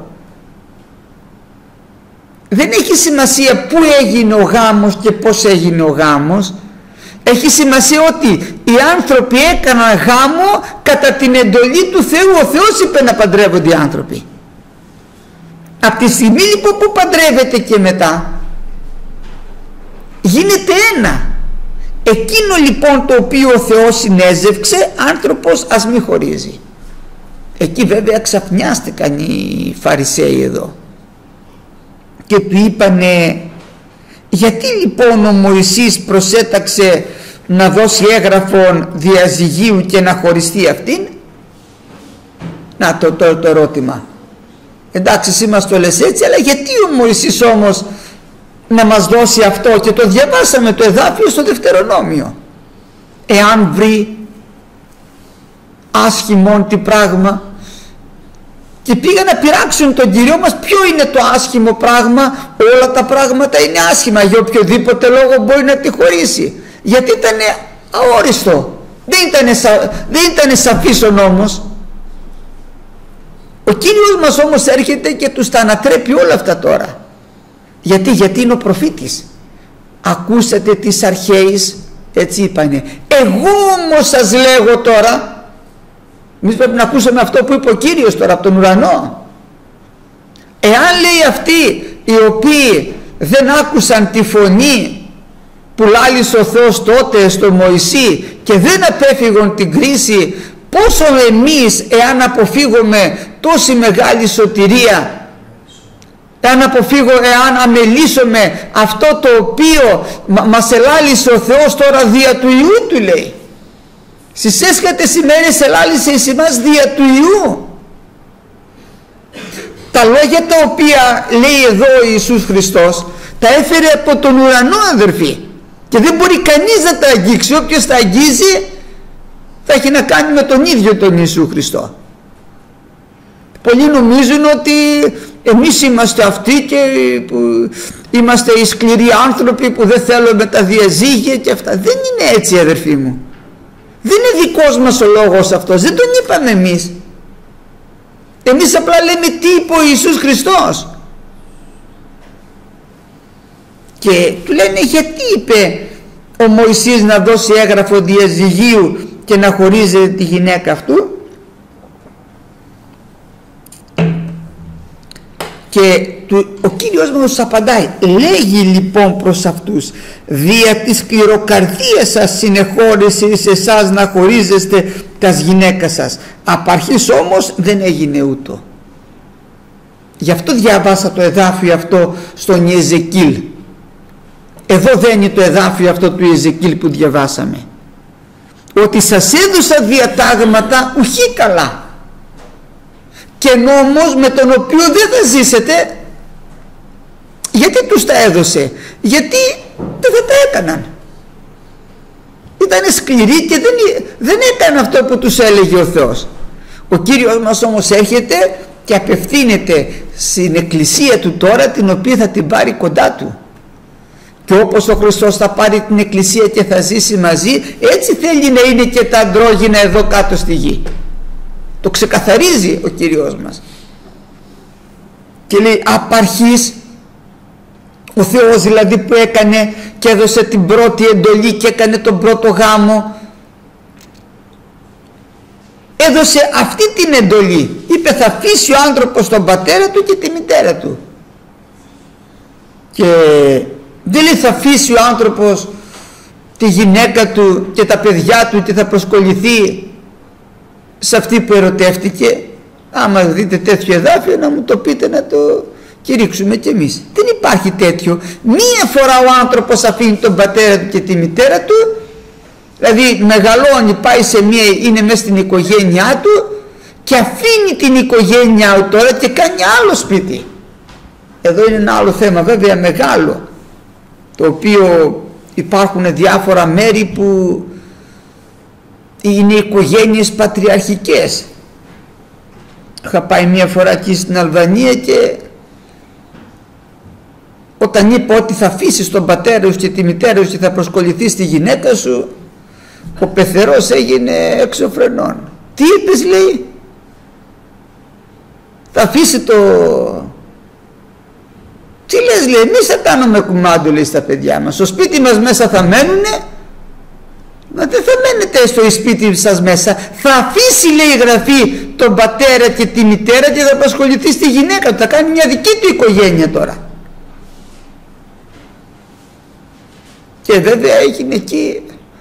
Δεν έχει σημασία πού έγινε ο γάμος και πώς έγινε ο γάμος. Έχει σημασία ότι οι άνθρωποι έκαναν γάμο κατά την εντολή του Θεού. Ο Θεός είπε να παντρεύονται οι άνθρωποι. Από τη στιγμή λοιπόν που παντρεύεται και μετά γίνεται ένα. Εκείνο λοιπόν το οποίο ο Θεός συνέζευξε, άνθρωπος ας μη χωρίζει. Εκεί βέβαια ξαφνιάστηκαν οι Φαρισαίοι εδώ και του είπανε, Γιατί λοιπόν ο Μωυσής προσέταξε να δώσει έγγραφον διαζυγίου και να χωριστεί αυτήν? Να το, το, το ερώτημα. Εντάξει, εσύ μας το λες έτσι, αλλά γιατί ο Μωυσής όμως να μας δώσει αυτό? Και το διαβάσαμε το εδάφιο στο Δευτερονόμιο. Εάν βρει άσχημον τι πράγμα, και πήγαν να πειράξουν τον Κύριο μας. Ποιο είναι το άσχημο πράγμα? Όλα τα πράγματα είναι άσχημα, για οποιοδήποτε λόγο μπορεί να τη χωρίσει, γιατί ήταν αόριστο, δεν ήταν, δεν ήταν σαφής ο νόμος. Ο Κύριος μας όμως έρχεται και τους τα ανατρέπει όλα αυτά τώρα. Γιατί, γιατί είναι ο προφήτης. Ακούσατε τις αρχαίεις, έτσι είπανε. Εγώ όμως σας λέγω τώρα. Εμείς πρέπει να ακούσουμε αυτό που είπε ο Κύριος τώρα από τον ουρανό. Εάν, λέει, αυτοί οι οποίοι δεν άκουσαν τη φωνή που λάλησε ο Θεός τότε στο Μωυσή και δεν απέφυγαν την κρίση, πόσο εμείς, εάν αποφύγουμε τόση μεγάλη σωτηρία, εάν αποφύγω, εάν αμελήσουμε αυτό το οποίο μας ελάλησε ο Θεός τώρα δια του Υιού του, λέει. Στις έσχατες ημέρες ελάλησε εις εμάς δια του Υιού. Τα λόγια τα οποία λέει εδώ ο Ιησούς Χριστός τα έφερε από τον ουρανό, αδερφοί, και δεν μπορεί κανείς να τα αγγίξει. Όποιος τα αγγίζει θα έχει να κάνει με τον ίδιο τον Ιησού Χριστό. Πολλοί νομίζουν ότι εμείς είμαστε αυτοί και που είμαστε οι σκληροί άνθρωποι που δεν θέλουμε τα διαζύγια και αυτά. Δεν είναι έτσι, αδερφοί μου. Δεν είναι δικός μας ο λόγος αυτός, δεν τον είπαμε εμείς. Εμείς απλά λέμε τι είπε ο Ιησούς Χριστός. Και του λένε, γιατί είπε ο Μωυσής να δώσει έγγραφο διαζυγίου και να χωρίζει τη γυναίκα αυτού? Και ο Κύριος μας απαντάει, λέγει λοιπόν προς αυτούς, δια της σκληροκαρδίας σας συνεχώρησε σε εσάς να χωρίζεστε τας γυναίκας σας. Απ' αρχής όμως δεν έγινε ούτω. Γι' αυτό διαβάσα το εδάφιο αυτό στον Ιεζεκίλ. Εδώ δεν είναι το εδάφιο αυτό του Ιεζεκίλ που διαβάσαμε, ότι σας έδωσα διατάγματα ουχή καλά και νόμος με τον οποίο δεν θα ζήσετε. Γιατί τους τα έδωσε? Γιατί δεν θα τα έκαναν. Ήταν σκληροί και δεν, δεν έκανε αυτό που τους έλεγε ο Θεός. Ο Κύριος μας όμως έρχεται και απευθύνεται στην εκκλησία του τώρα, την οποία θα την πάρει κοντά του. Και όπως ο Χριστός θα πάρει την εκκλησία και θα ζήσει μαζί, έτσι θέλει να είναι και τα αντρόγυνα εδώ κάτω στη γη. Το ξεκαθαρίζει ο Κύριος μας και λέει, απ' αρχής, ο Θεός δηλαδή που έκανε και έδωσε την πρώτη εντολή και έκανε τον πρώτο γάμο, έδωσε αυτή την εντολή. Είπε, θα αφήσει ο άνθρωπος τον πατέρα του και τη μητέρα του, και δεν λέει θα αφήσει ο άνθρωπος τη γυναίκα του και τα παιδιά του και θα προσκοληθεί σε αυτή που ερωτεύτηκε. Άμα δείτε τέτοιο εδάφιο να μου το πείτε, να το κηρύξουμε κι εμείς. Δεν υπάρχει τέτοιο. Μία φορά ο άνθρωπος αφήνει τον πατέρα του και τη μητέρα του, δηλαδή μεγαλώνει, πάει σε μία, είναι μέσα στην οικογένειά του και αφήνει την οικογένειά του τώρα και κάνει άλλο σπίτι. Εδώ είναι ένα άλλο θέμα βέβαια μεγάλο, το οποίο υπάρχουν διάφορα μέρη που είναι οικογένειες πατριαρχικές. Είχα πάει μία φορά εκεί στην Αλβανία και όταν είπα ότι θα αφήσεις τον πατέρα σου και τη μητέρα σου και θα προσκοληθείς στη γυναίκα σου, ο πεθερός έγινε εξωφρενών. Τι είπες, λέει? Θα αφήσει το... Τι λες, λέει, εμείς θα κάνουμε κουμάντο, λέει, στα παιδιά μας. Στο σπίτι μας μέσα θα μένουνε. Μα δεν θα μένετε στο σπίτι σας μέσα. Θα αφήσει, λέει η Γραφή, τον πατέρα και τη μητέρα και θα απασχοληθεί στη γυναίκα του. Θα κάνει μια δική του οικογένεια τώρα. Και βέβαια έγινε εκεί,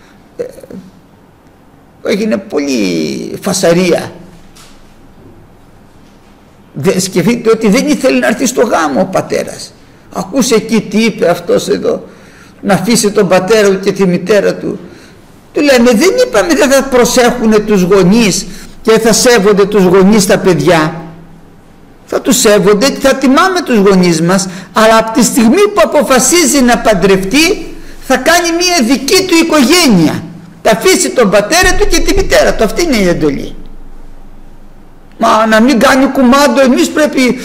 έγινε πολύ φασαρία. Σκεφτείτε ότι δεν ήθελε να έρθει στο γάμο ο πατέρας. Ακούσε εκεί τι είπε αυτός εδώ, να αφήσει τον πατέρα του και τη μητέρα του. Του λέμε, δεν είπαμε δεν θα προσέχουν τους γονείς και θα σέβονται τους γονείς τα παιδιά. Θα τους σέβονται και θα τιμάμε τους γονείς μας, αλλά από τη στιγμή που αποφασίζει να παντρευτεί θα κάνει μια δική του οικογένεια. Θα αφήσει τον πατέρα του και τη μητέρα του. Αυτή είναι η εντολή. Μα να μην κάνει κουμάντο, εμείς πρέπει...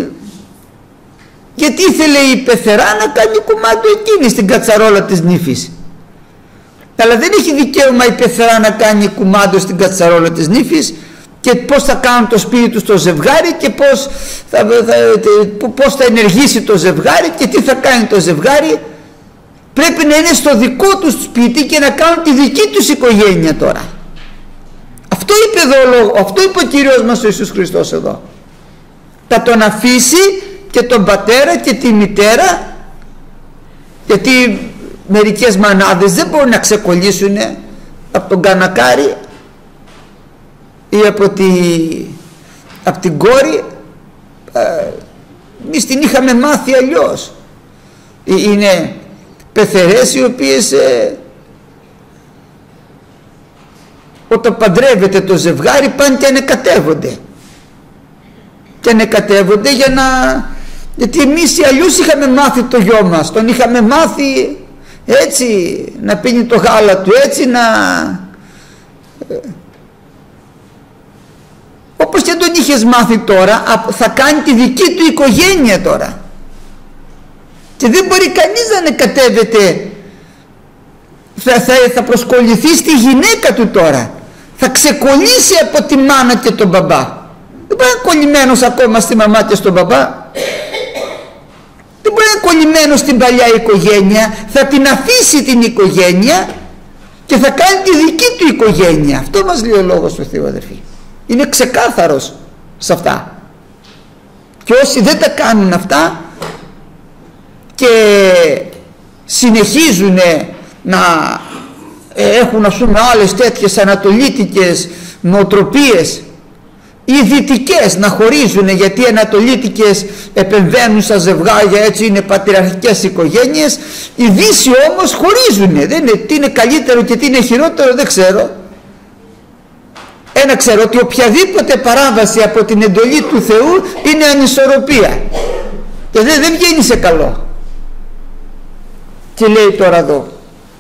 Γιατί ήθελε η πεθερά να κάνει κουμάντο εκείνη στην κατσαρόλα της νύφης. Αλλά δεν έχει δικαίωμα η πεθερά να κάνει κουμάντο στην κατσαρόλα της νύφης, και πώς θα κάνουν το σπίτι του στο ζευγάρι και πώς θα, θα, πώς θα ενεργήσει το ζευγάρι και τι θα κάνει το ζευγάρι. Πρέπει να είναι στο δικό του σπίτι και να κάνουν τη δική τους οικογένεια τώρα. Αυτό είπε, εδώ, αυτό είπε ο Κύριος μας ο Ιησούς Χριστός εδώ. Θα τον αφήσει και τον πατέρα και τη μητέρα, γιατί μερικές μανάδες δεν μπορούν να ξεκολλήσουν από τον κανακάρι ή από, τη, από την κόρη. Εμείς την είχαμε μάθει αλλιώς. Είναι πεθερές οι οποίες ε, όταν παντρεύεται το ζευγάρι πάνε και ανεκατεύονται και ανεκατεύονται για να, γιατί εμείς οι αλλιώς είχαμε μάθει το γιο μας, τον είχαμε μάθει έτσι να πίνει το γάλα του, έτσι να ε, όπως και τον είχες μάθει τώρα, θα κάνει τη δική του οικογένεια τώρα. Και δεν μπορεί κανείς να ανεκατεύεται, θα, θα, θα προσκοληθεί στη γυναίκα του τώρα, θα ξεκολλήσει από τη μάνα και τον μπαμπά. Δεν μπορεί να είναι κολλημένος ακόμα στη μαμά και στον μπαμπά, δεν μπορεί να είναι κολλημένος στην παλιά οικογένεια. Θα την αφήσει την οικογένεια και θα κάνει τη δική του οικογένεια. Αυτό μας λέει ο Λόγος του Θεού, αδερφοί. Είναι ξεκάθαρος σε αυτά. Και όσοι δεν τα κάνουν αυτά και συνεχίζουν να έχουν, ας πούμε, άλλες τέτοιες ανατολίτικες νοοτροπίες ή δυτικές να χωρίζουν, γιατί οι ανατολίτικες επεμβαίνουν στα ζευγάρια, έτσι είναι πατριαρχικές οικογένειες, οι Δύσοι όμως χωρίζουν. Δεν είναι, τι είναι καλύτερο και τι είναι χειρότερο δεν ξέρω. Ένα ξέρω, ότι οποιαδήποτε παράβαση από την εντολή του Θεού είναι ανισορροπία και δεν, δεν βγαίνει σε καλό. Και λέει τώρα εδώ,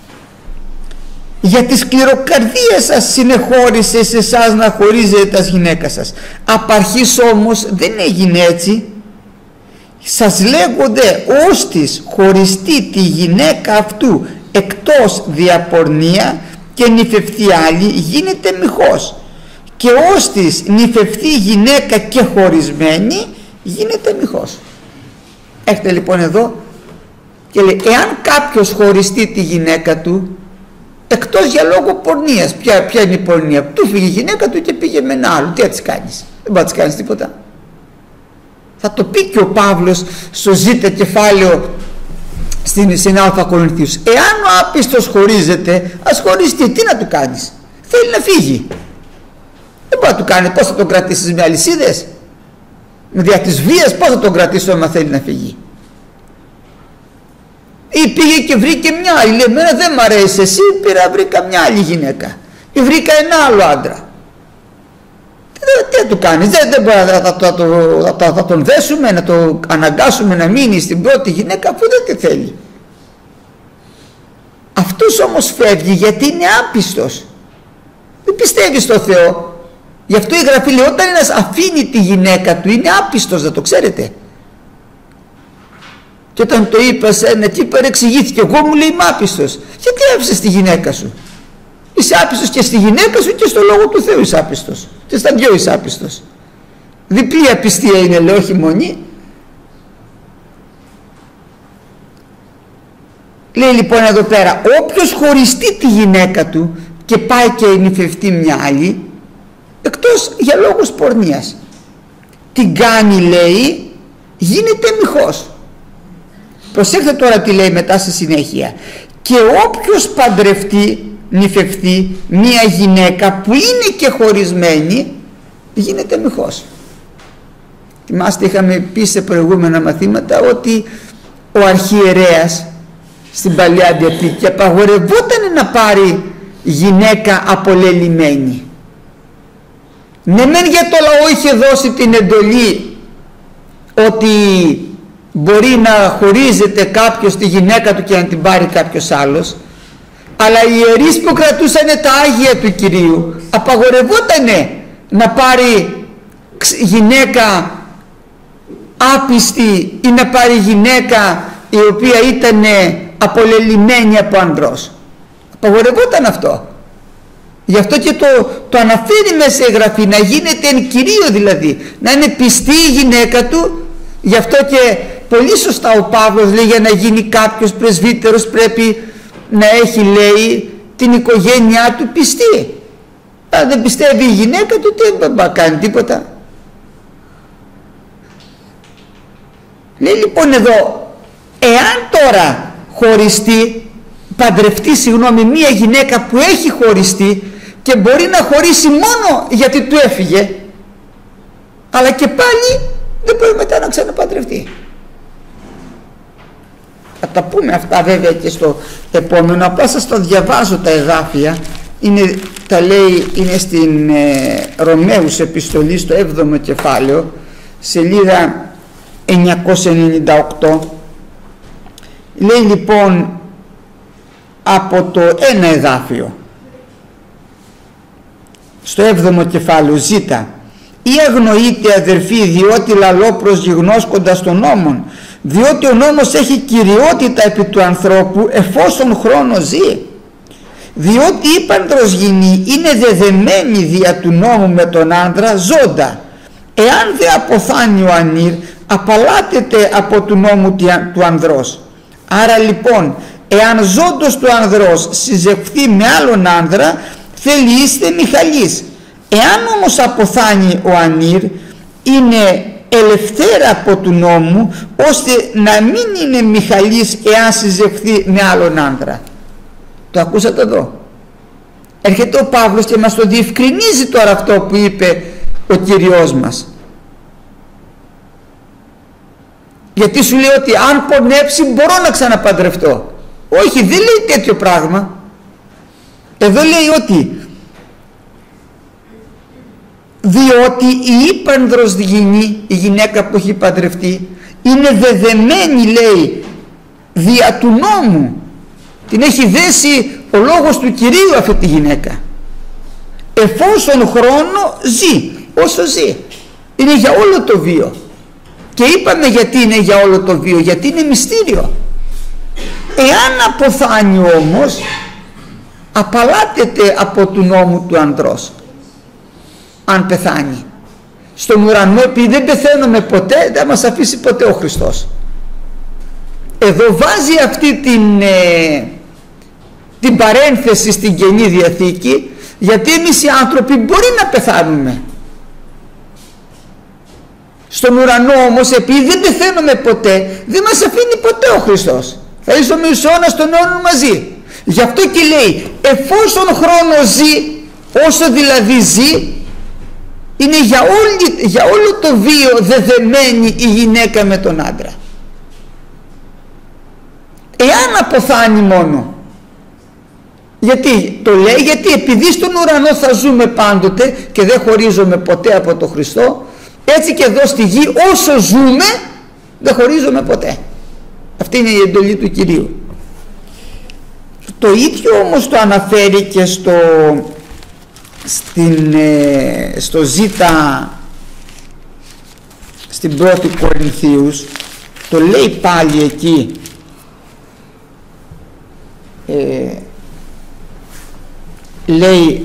για τη σκληροκαρδία σας συνεχώρησε σε εσάς να χωρίζετε τα γυναίκα σας. Απ' αρχής όμως δεν έγινε έτσι. Σας λέγονται ώστις χωριστεί τη γυναίκα αυτού εκτός διαπορνία και νυφευτεί άλλη, γίνεται μοιχός, και ώστις νυφευτεί γυναίκα και χωρισμένη, γίνεται μοιχός. Έχετε λοιπόν εδώ και λέει, εάν κάποιος χωριστεί τη γυναίκα του εκτός για λόγο πορνείας, ποια, ποια είναι η πορνεία, του φύγει η γυναίκα του και πήγε με ένα άλλο, τι θα της κάνεις? Δεν μπορεί να της κάνεις τίποτα. Θα το πει και ο Παύλος στο ζήτα κεφάλαιο στην, στην Α Κορινθίους. Εάν ο άπιστος χωρίζεται, ας χωριστεί, τι να του κάνεις? Θέλει να φύγει, δεν μπορεί να του κάνει. Πώς θα τον κρατήσεις, με αλυσίδες, με δια της βίας? Πώς θα τον κρατήσεις άμα θέλει να φύγει? Ή πήγε και βρήκε μια άλλη, λέει, εμένα δεν μ' αρέσει εσύ, πήρα βρήκα μια άλλη γυναίκα ή βρήκα ένα άλλο άντρα. Τι θα του κάνεις? Δεν, δεν μπορεί, θα, θα, θα, θα, θα, θα τον δέσουμε, να το αναγκάσουμε να μείνει στην πρώτη γυναίκα αφού δεν τη θέλει. Αυτός όμως φεύγει γιατί είναι άπιστος, δεν πιστεύει στο Θεό. Γι' αυτό η Γραφή λέει, όταν ένας αφήνει τη γυναίκα του είναι άπιστος, να το ξέρετε. Και όταν το είπα σε ένα, εκεί παρεξηγήθηκε. Εγώ, μου λέει, είμαι άπιστος. Γιατί άφησες τη γυναίκα σου? Είσαι άπιστος και στη γυναίκα σου και στο Λόγο του Θεού είσαι άπιστος. Και στα δυο είσαι άπιστος. Διπλή απιστία είναι, λέει, όχι μονή. Λέει λοιπόν εδώ πέρα, όποιος χωριστεί τη γυναίκα του και πάει και νυφευτεί μια άλλη, εκτός για λόγους πορνείας, την κάνει, λέει, γίνεται μοιχός. Προσέξτε τώρα τι λέει μετά στη συνέχεια. Και όποιος παντρευτεί, νυφευτεί μία γυναίκα που είναι και χωρισμένη, γίνεται μοιχός. Θυμάστε, είχαμε πει σε προηγούμενα μαθήματα ότι ο αρχιερέας στην Παλαιά Διαθήκη απαγορευόταν να πάρει γυναίκα απολελειμμένη. Ναι μεν για το λαό είχε δώσει την εντολή ότι μπορεί να χωρίζεται κάποιος τη γυναίκα του και να την πάρει κάποιος άλλος, αλλά οι ιερείς που κρατούσαν τα Άγια του Κυρίου απαγορευότανε να πάρει γυναίκα άπιστη ή να πάρει γυναίκα η οποία ήταν απολελειμμένη από ανδρός. Απαγορευόταν αυτό. Γι' αυτό και το, το αναφέρει μέσα η Γραφή, να γίνεται εν Κυρίω, δηλαδή να είναι πιστή η γυναίκα του. Γι' αυτό και πολύ σωστά ο Παύλος λέει, για να γίνει κάποιος πρεσβύτερος πρέπει να έχει, λέει, την οικογένειά του πιστή. Αν δεν πιστεύει η γυναίκα του, τι θα κάνει, τίποτα. Λέει λοιπόν εδώ, εάν τώρα χωριστεί, παντρευτεί συγγνώμη μία γυναίκα που έχει χωριστεί και μπορεί να χωρίσει μόνο γιατί του έφυγε, αλλά και πάλι δεν μπορεί μετά να ξαναπαντρευτεί. Θα τα πούμε αυτά βέβαια και στο επόμενο, απλά σας το διαβάζω τα εδάφια. Είναι, τα λέει, είναι στην ε, Ρωμαίους επιστολή στο έβδομο κεφάλαιο, σελίδα εννιακόσια ενενήντα οκτώ. Λέει λοιπόν από το ένα εδάφιο στο έβδομο κεφάλαιο, ζήτα, ή αγνοείται αδερφοί, διότι λαλώ προσγιγνώσκοντας των νόμων, διότι ο νόμος έχει κυριότητα επί του ανθρώπου εφόσον χρόνο ζει, διότι η παντροσγηνή είναι δεδεμένη δια του νόμου με τον άντρα ζώντα. Εάν δε αποθάνει ο ανήρ, απαλλάτεται από του νόμου του ανδρός. Άρα λοιπόν, εάν ζώντος του ανδρός συζευθεί με άλλον άνδρα, θέλει είστε μιχαλής. Εάν όμως αποθάνει ο ανήρ, είναι ελευθέρα από του νόμου, ώστε να μην είναι μιχαλής εάν συζευθεί με άλλον άνδρα. Το ακούσατε εδώ. Έρχεται ο Παύλος και μας το διευκρινίζει τώρα αυτό που είπε ο Κυριός μας. Γιατί σου λέει ότι αν πονέψει μπορώ να ξαναπαντρευτώ. Όχι, δεν λέει τέτοιο πράγμα. Εδώ λέει ότι διότι η ύπανδρος γυνή, η γυναίκα που έχει παντρευτεί, είναι δεδεμένη, λέει, δια του νόμου. Την έχει δέσει ο λόγος του Κυρίου αυτή τη γυναίκα. Εφόσον χρόνο ζει, όσο ζει. Είναι για όλο το βίο. Και είπαμε γιατί είναι για όλο το βίο, γιατί είναι μυστήριο. Εάν αποθάνει όμως, απαλλάτεται από του νόμου του ανδρός. Αν πεθάνει. Στον ουρανό, επειδή δεν πεθαίνουμε ποτέ, δεν μας αφήσει ποτέ ο Χριστός. Εδώ βάζει αυτή την, ε, την παρένθεση στην Καινή Διαθήκη, γιατί εμείς οι άνθρωποι μπορεί να πεθάνουμε. Στον ουρανό όμως, επειδή δεν πεθαίνουμε ποτέ, δεν μας αφήνει ποτέ ο Χριστός. Θα ζήσουμε εις αιώνας των αιώνων μαζί. Γι' αυτό και λέει, εφόσον χρόνο ζει, όσο δηλαδή ζει, είναι για, όλη, για όλο το βίο δεδεμένη η γυναίκα με τον άντρα. Εάν αποθάνει μόνο, γιατί το λέει, γιατί επειδή στον ουρανό θα ζούμε πάντοτε και δεν χωρίζομαι ποτέ από τον Χριστό, έτσι και εδώ στη γη όσο ζούμε δεν χωρίζομαι ποτέ. Αυτή είναι η εντολή του Κυρίου. Το ίδιο όμως το αναφέρει και στο στην, ε, στο Ζήτα στην πρώτη Κορινθίους, το λέει πάλι εκεί, ε, λέει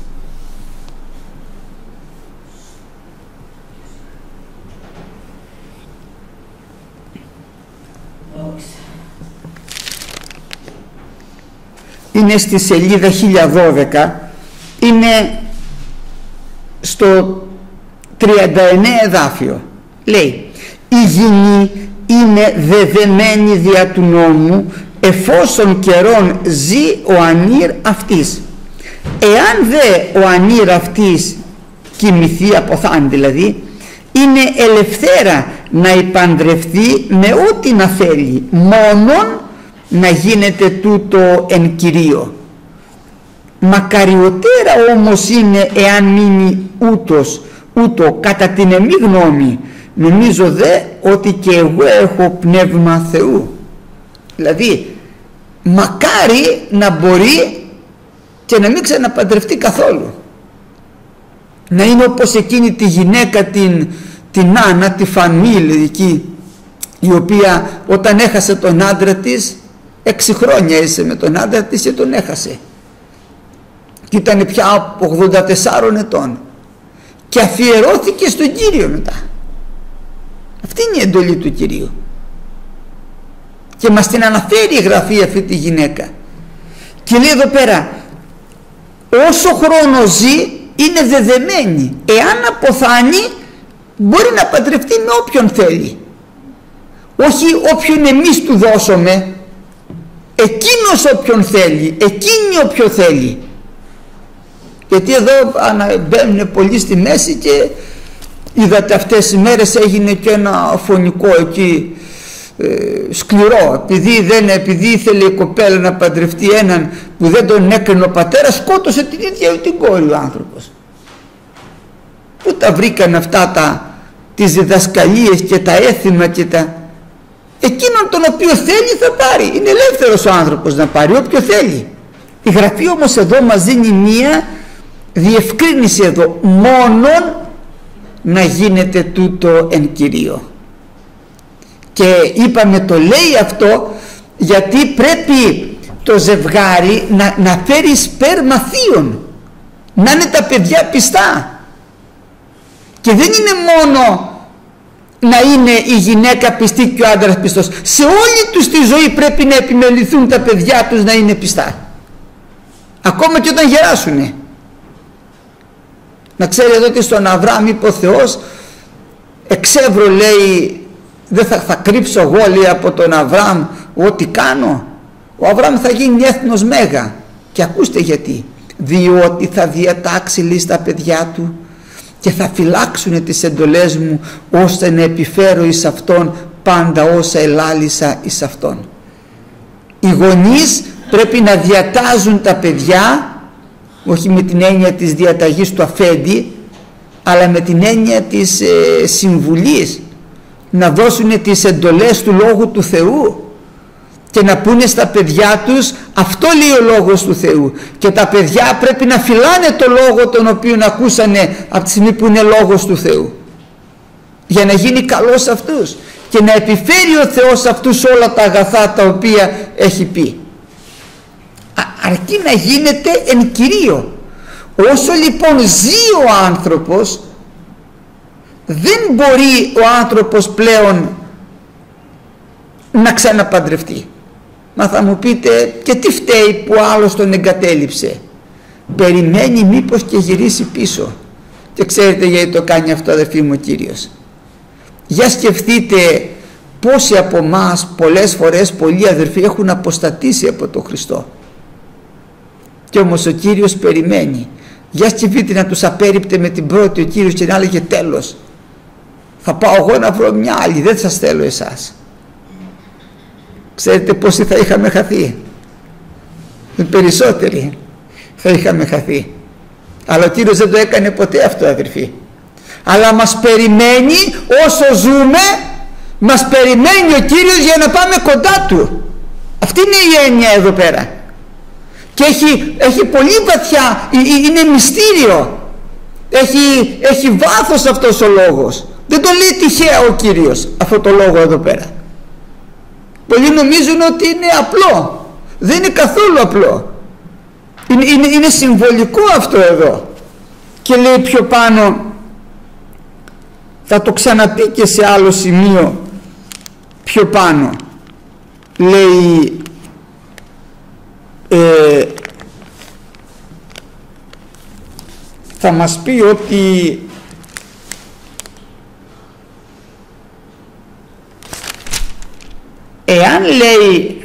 είναι στη σελίδα χίλια δώδεκα, είναι στο τριάντα εννέα εδάφιο. Λέει, η γυνή είναι δεδεμένη δια του νόμου εφόσον καιρόν ζει ο ανήρ αυτής. Εάν δε ο ανήρ αυτής κοιμηθεί, αποθάνει δηλαδή, ή είναι ελευθέρα να υπαντρευτεί με ό,τι να θέλει, μόνον να γίνεται τούτο εν Κυρίω. Μακαριωτέρα όμως είναι εάν μείνει ούτως, ούτω κατά την εμή γνώμη. Νομίζω δε ότι και εγώ έχω πνεύμα Θεού. Δηλαδή μακάρι να μπορεί και να μην ξαναπαντρευτεί καθόλου, να είναι όπως εκείνη τη γυναίκα την, την Άννα, τη Φανίλ εκεί, η οποία όταν έχασε τον άντρα της, έξι χρόνια έζησε με τον άντρα της και τον έχασε και ήταν πια ογδόντα τεσσάρων ετών και αφιερώθηκε στον Κύριο μετά. Αυτή είναι η εντολή του Κυρίου και μας την αναφέρει η Γραφή αυτή τη γυναίκα και λέει εδώ πέρα, όσο χρόνο ζει είναι δεδεμένη, εάν αποθάνει μπορεί να παντρευτεί με όποιον θέλει, όχι όποιον εμείς του δώσουμε, εκείνος όποιον θέλει, εκείνη όποιο θέλει. Γιατί εδώ μπαίνουν πολλοί στη μέση και είδατε αυτές τις μέρες έγινε και ένα φωνικό εκεί ε, σκληρό, επειδή, δεν, επειδή ήθελε η κοπέλα να παντρευτεί έναν που δεν τον έκρινε ο πατέρας, σκότωσε την ίδια την κόρη ο άνθρωπος. Πού τα βρήκαν αυτά τα, τις διδασκαλίες και τα έθιμα και τα... Εκείνον τον οποίο θέλει θα πάρει, είναι ελεύθερος ο άνθρωπος να πάρει όποιο θέλει. Η Γραφή όμως εδώ μας δίνει μία διευκρίνηση εδώ, μόνον να γίνεται τούτο εν Κυρίω. Και είπαμε το λέει αυτό γιατί πρέπει το ζευγάρι να, να φέρει σπέρμα θείων, να είναι τα παιδιά πιστά, και δεν είναι μόνο να είναι η γυναίκα πιστή και ο άντρας πιστός, σε όλη τους τη ζωή πρέπει να επιμεληθούν τα παιδιά τους να είναι πιστά, ακόμα και όταν γεράσουνε. Να ξέρει εδώ ότι στον Αβραάμ είπε ο Θεός, εξεύρω λέει, δεν θα, θα κρύψω εγώ λέει από τον Αβραάμ ό,τι κάνω. Ο Αβραάμ θα γίνει έθνος μέγα. Και ακούστε γιατί, διότι θα διατάξει λέει στα παιδιά του και θα φυλάξουν τις εντολές μου, ώστε να επιφέρω εις αυτόν πάντα όσα ελάλησα εις αυτόν. Οι γονείς πρέπει να διατάζουν τα παιδιά, όχι με την έννοια της διαταγής του αφέντη, αλλά με την έννοια της ε, συμβουλής, να δώσουν τις εντολές του Λόγου του Θεού και να πούνε στα παιδιά τους, αυτό λέει ο Λόγος του Θεού, και τα παιδιά πρέπει να φυλάνε το Λόγο τον οποίο ακούσανε από τη στιγμή που είναι Λόγος του Θεού, για να γίνει καλός αυτούς και να επιφέρει ο Θεός αυτούς όλα τα αγαθά τα οποία έχει πει, Α, αρκεί να γίνεται εν Κυρίω. Όσο λοιπόν ζει ο άνθρωπος, δεν μπορεί ο άνθρωπος πλέον να ξαναπαντρευτεί. Μα θα μου πείτε, και τι φταίει που άλλος τον εγκατέλειψε? Περιμένει μήπως και γυρίσει πίσω. Και ξέρετε γιατί το κάνει αυτό, αδερφοί μου, ο Κύριος? Για σκεφτείτε πόσοι από εμάς πολλές φορές, πολλοί αδερφοί, έχουν αποστατήσει από τον Χριστό, και όμως ο Κύριος περιμένει. Για σκεφτείτε να τους απέριπτε με την πρώτη ο Κύριος και να έλεγε τέλος, θα πάω εγώ να βρω μια άλλη, δεν σας θέλω εσάς. Ξέρετε πόσοι θα είχαμε χαθεί? Περισσότεροι θα είχαμε χαθεί. Αλλά ο Κύριος δεν το έκανε ποτέ αυτό, αδερφοί. Αλλά μας περιμένει όσο ζούμε, μας περιμένει ο Κύριος για να πάμε κοντά Του. Αυτή είναι η έννοια εδώ πέρα. Και έχει, έχει πολύ βαθιά, είναι μυστήριο. Έχει, έχει βάθος αυτός ο λόγος. Δεν το λέει τυχαία ο Κύριος αυτό το λόγο εδώ πέρα. Πολλοί νομίζουν ότι είναι απλό. Δεν είναι καθόλου απλό. Είναι, είναι, είναι συμβολικό αυτό εδώ. Και λέει πιο πάνω, θα το ξαναπεί και σε άλλο σημείο πιο πάνω, λέει ε, θα μας πει ότι εάν λέει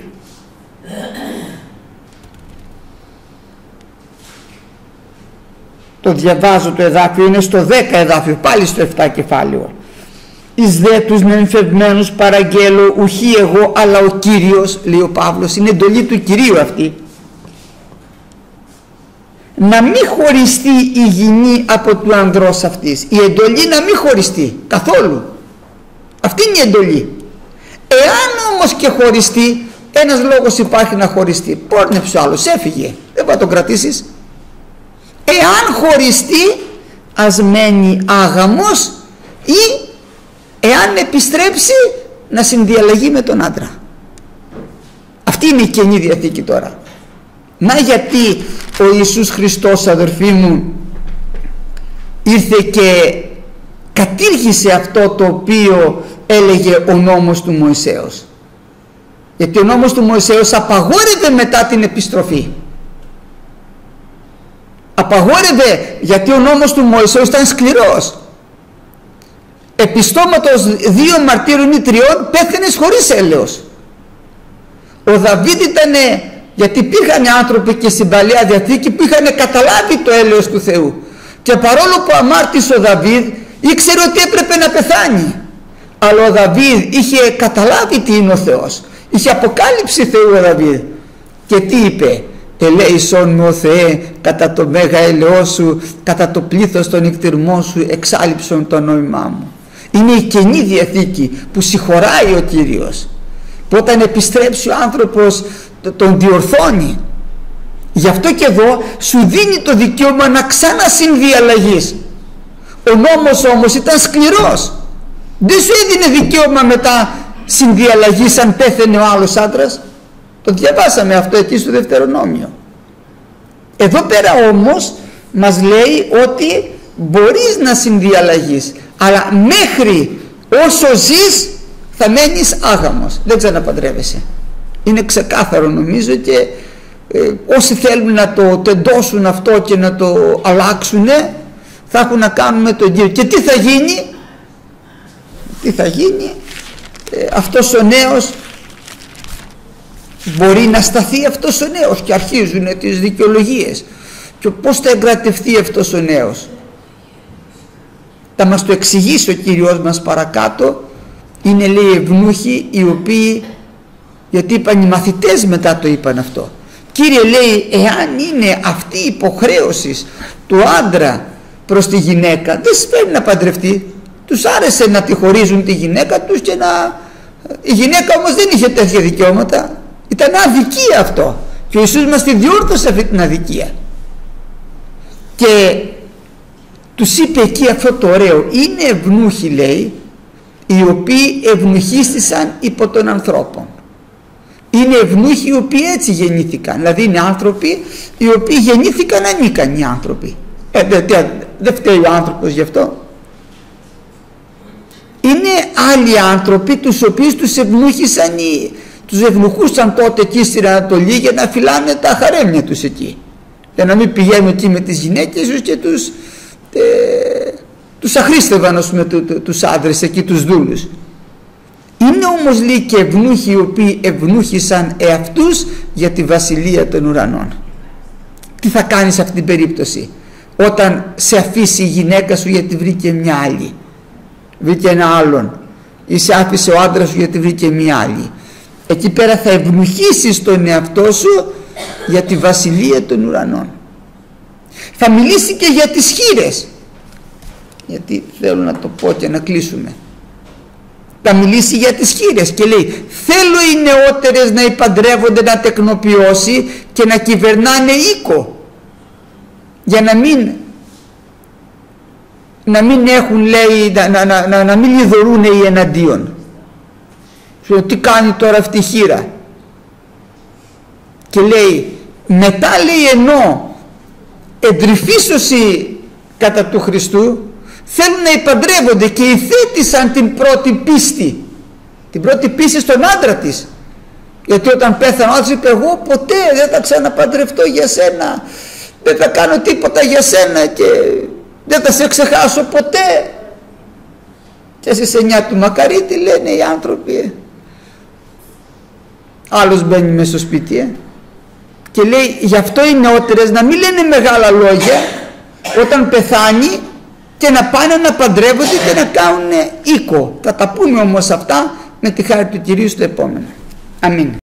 το διαβάζω το εδάφιο, είναι στο δέκα εδάφιο, πάλι στο επτά κεφάλαιο, εις δε τους μεμφευμένους παραγγέλω ουχή εγώ αλλά ο Κύριος, λέει ο Παύλος, είναι εντολή του Κυρίου αυτή, να μην χωριστεί η γυνή από του ανδρός αυτής. Η εντολή να μην χωριστεί καθόλου, αυτή είναι η εντολή. Εάν όμως και χωριστεί, ένας λόγος υπάρχει να χωριστεί, πόρνεψε ο άλλος, έφυγε, δεν θα τον κρατήσεις. Εάν χωριστεί, ας μένει άγαμος ή εάν επιστρέψει να συνδιαλλαγεί με τον άντρα. Αυτή είναι η Καινή Διαθήκη τώρα. Να γιατί ο Ιησούς Χριστός, αδερφοί μου, ήρθε και κατήργησε αυτό το οποίο έλεγε ο νόμος του Μωυσέως. Γιατί ο νόμος του Μωυσέως απαγόρευε μετά την επιστροφή. Απαγόρευε γιατί ο νόμος του Μωυσέως ήταν σκληρός. Επιστόματος δύο μαρτύρων ή τριών πέθαινες χωρίς έλεος. Ο Δαβίδ ήτανε, γιατί υπήρχαν άνθρωποι και στην Παλαιά Διαθήκη που είχαν καταλάβει το έλεος του Θεού, και παρόλο που αμάρτησε ο Δαβίδ, ήξερε ότι έπρεπε να πεθάνει, αλλά ο Δαβίδ είχε καταλάβει τι είναι ο Θεός, είχε αποκάλυψη Θεού ο Δαβίδ, και τι είπε? Ελέησον με ο Θεέ κατά το μέγα έλεος σου, κατά το πλήθος των νυχτηρμών σου εξάλειψον το νόημά μου. Είναι η Καινή Διαθήκη που συγχωράει ο Κύριος, που όταν επιστρέψει ο άνθρωπος τον διορθώνει. Γι' αυτό και εδώ σου δίνει το δικαίωμα να ξανασυνδιαλλαγείς. Ο νόμος όμως ήταν σκληρός, δεν σου έδινε δικαίωμα μετά συνδιαλλαγής αν πέθαινε ο άλλος άντρας. Το διαβάσαμε αυτό εκεί στο Δευτερονόμιο. Εδώ πέρα όμως μας λέει ότι μπορείς να συνδιαλλαγείς, αλλά μέχρι όσο ζεις θα μένεις άγαμος, δεν ξαναπαντρεύεσαι. Είναι ξεκάθαρο νομίζω, και ε, όσοι θέλουν να το τεντώσουν αυτό και να το αλλάξουν θα έχουν να κάνουν με τον Κύριο. Και τι θα γίνει? Τι θα γίνει? Ε, αυτός ο νέος μπορεί να σταθεί, αυτός ο νέος, και αρχίζουν τις δικαιολογίες. Και πώς θα εγκρατευτεί αυτός ο νέος? Θα μας το εξηγήσει ο Κύριος μας παρακάτω. Είναι, λέει, ευνούχοι οι οποίοι, γιατί είπαν οι μαθητές μετά το είπαν αυτό. Κύριε, λέει, εάν είναι αυτή η υποχρέωση του άντρα προς τη γυναίκα, δεν σημαίνει να παντρευτεί. Τους άρεσε να τη χωρίζουν τη γυναίκα τους και να... Η γυναίκα όμως δεν είχε τέτοια δικαιώματα. Ήταν αδικία αυτό. Και ο Ιησούς μας τη διόρθωσε αυτή την αδικία. Και τους είπε εκεί αυτό το ωραίο. Είναι ευνούχοι, λέει, οι οποίοι ευνουχίστησαν υπό των ανθρώπων. Είναι ευνούχοι οι οποίοι έτσι γεννήθηκαν. Δηλαδή είναι άνθρωποι οι οποίοι γεννήθηκαν ανίκανοι άνθρωποι. Ε, δεν δε, δε φταίει ο άνθρωπος γι' αυτό. Είναι άλλοι άνθρωποι τους οποίους τους ευνούχησαν οι, τους ευνοχούσαν τότε εκεί στην Ανατολή για να φυλάνε τα χαρέμια τους εκεί, για να μην πηγαίνουν εκεί με τις γυναίκες τους και τους ε, τους αχρήστευαν, ας πούμε, του, του, τους άντρες εκεί, τους δούλους. Είναι όμως, λέει, και ευνούχοι οι οποίοι ευνούχησαν εαυτούς για τη βασιλεία των ουρανών. Τι θα κάνεις σε αυτή την περίπτωση όταν σε αφήσει η γυναίκα σου γιατί βρήκε μια άλλη, βρήκε ένα άλλον, ή σε άφησε ο άντρας σου γιατί βρήκε μια άλλη? Εκεί πέρα θα ευνουχήσεις τον εαυτό σου για τη βασιλεία των ουρανών. Θα μιλήσει και για τις χήρες, γιατί θέλω να το πω και να κλείσουμε. Θα μιλήσει για τις χήρες και λέει, θέλω οι νεότερες να υπαντρεύονται, να τεκνοποιώσει και να κυβερνάνε οίκο, για να μην να μην έχουν, λέει, να, να, να, να μην λιδωρούν οι εναντίον. Σου, τι κάνει τώρα αυτή η χήρα? Και λέει, μετά, λέει, ενώ εντρυφήσωση κατά του Χριστού, θέλουν να υπαντρεύονται και υθέτησαν την πρώτη πίστη, την πρώτη πίστη στον άντρα της. Γιατί όταν πέθανε ο άντρας είπε, εγώ ποτέ δεν θα ξαναπαντρευτώ για σένα, δεν θα κάνω τίποτα για σένα και δεν θα σε ξεχάσω ποτέ. Και στις εννιά του Μακαρίτη λένε οι άνθρωποι, άλλος μπαίνει μέσα στο σπίτι ε. και λέει, γι' αυτό οι νεότερες να μην λένε μεγάλα λόγια όταν πεθάνει, και και να πάνε να παντρεύονται και να κάνουν οίκο. Θα τα πούμε όμως αυτά με τη χάρη του Κυρίου στο επόμενο. Αμήν.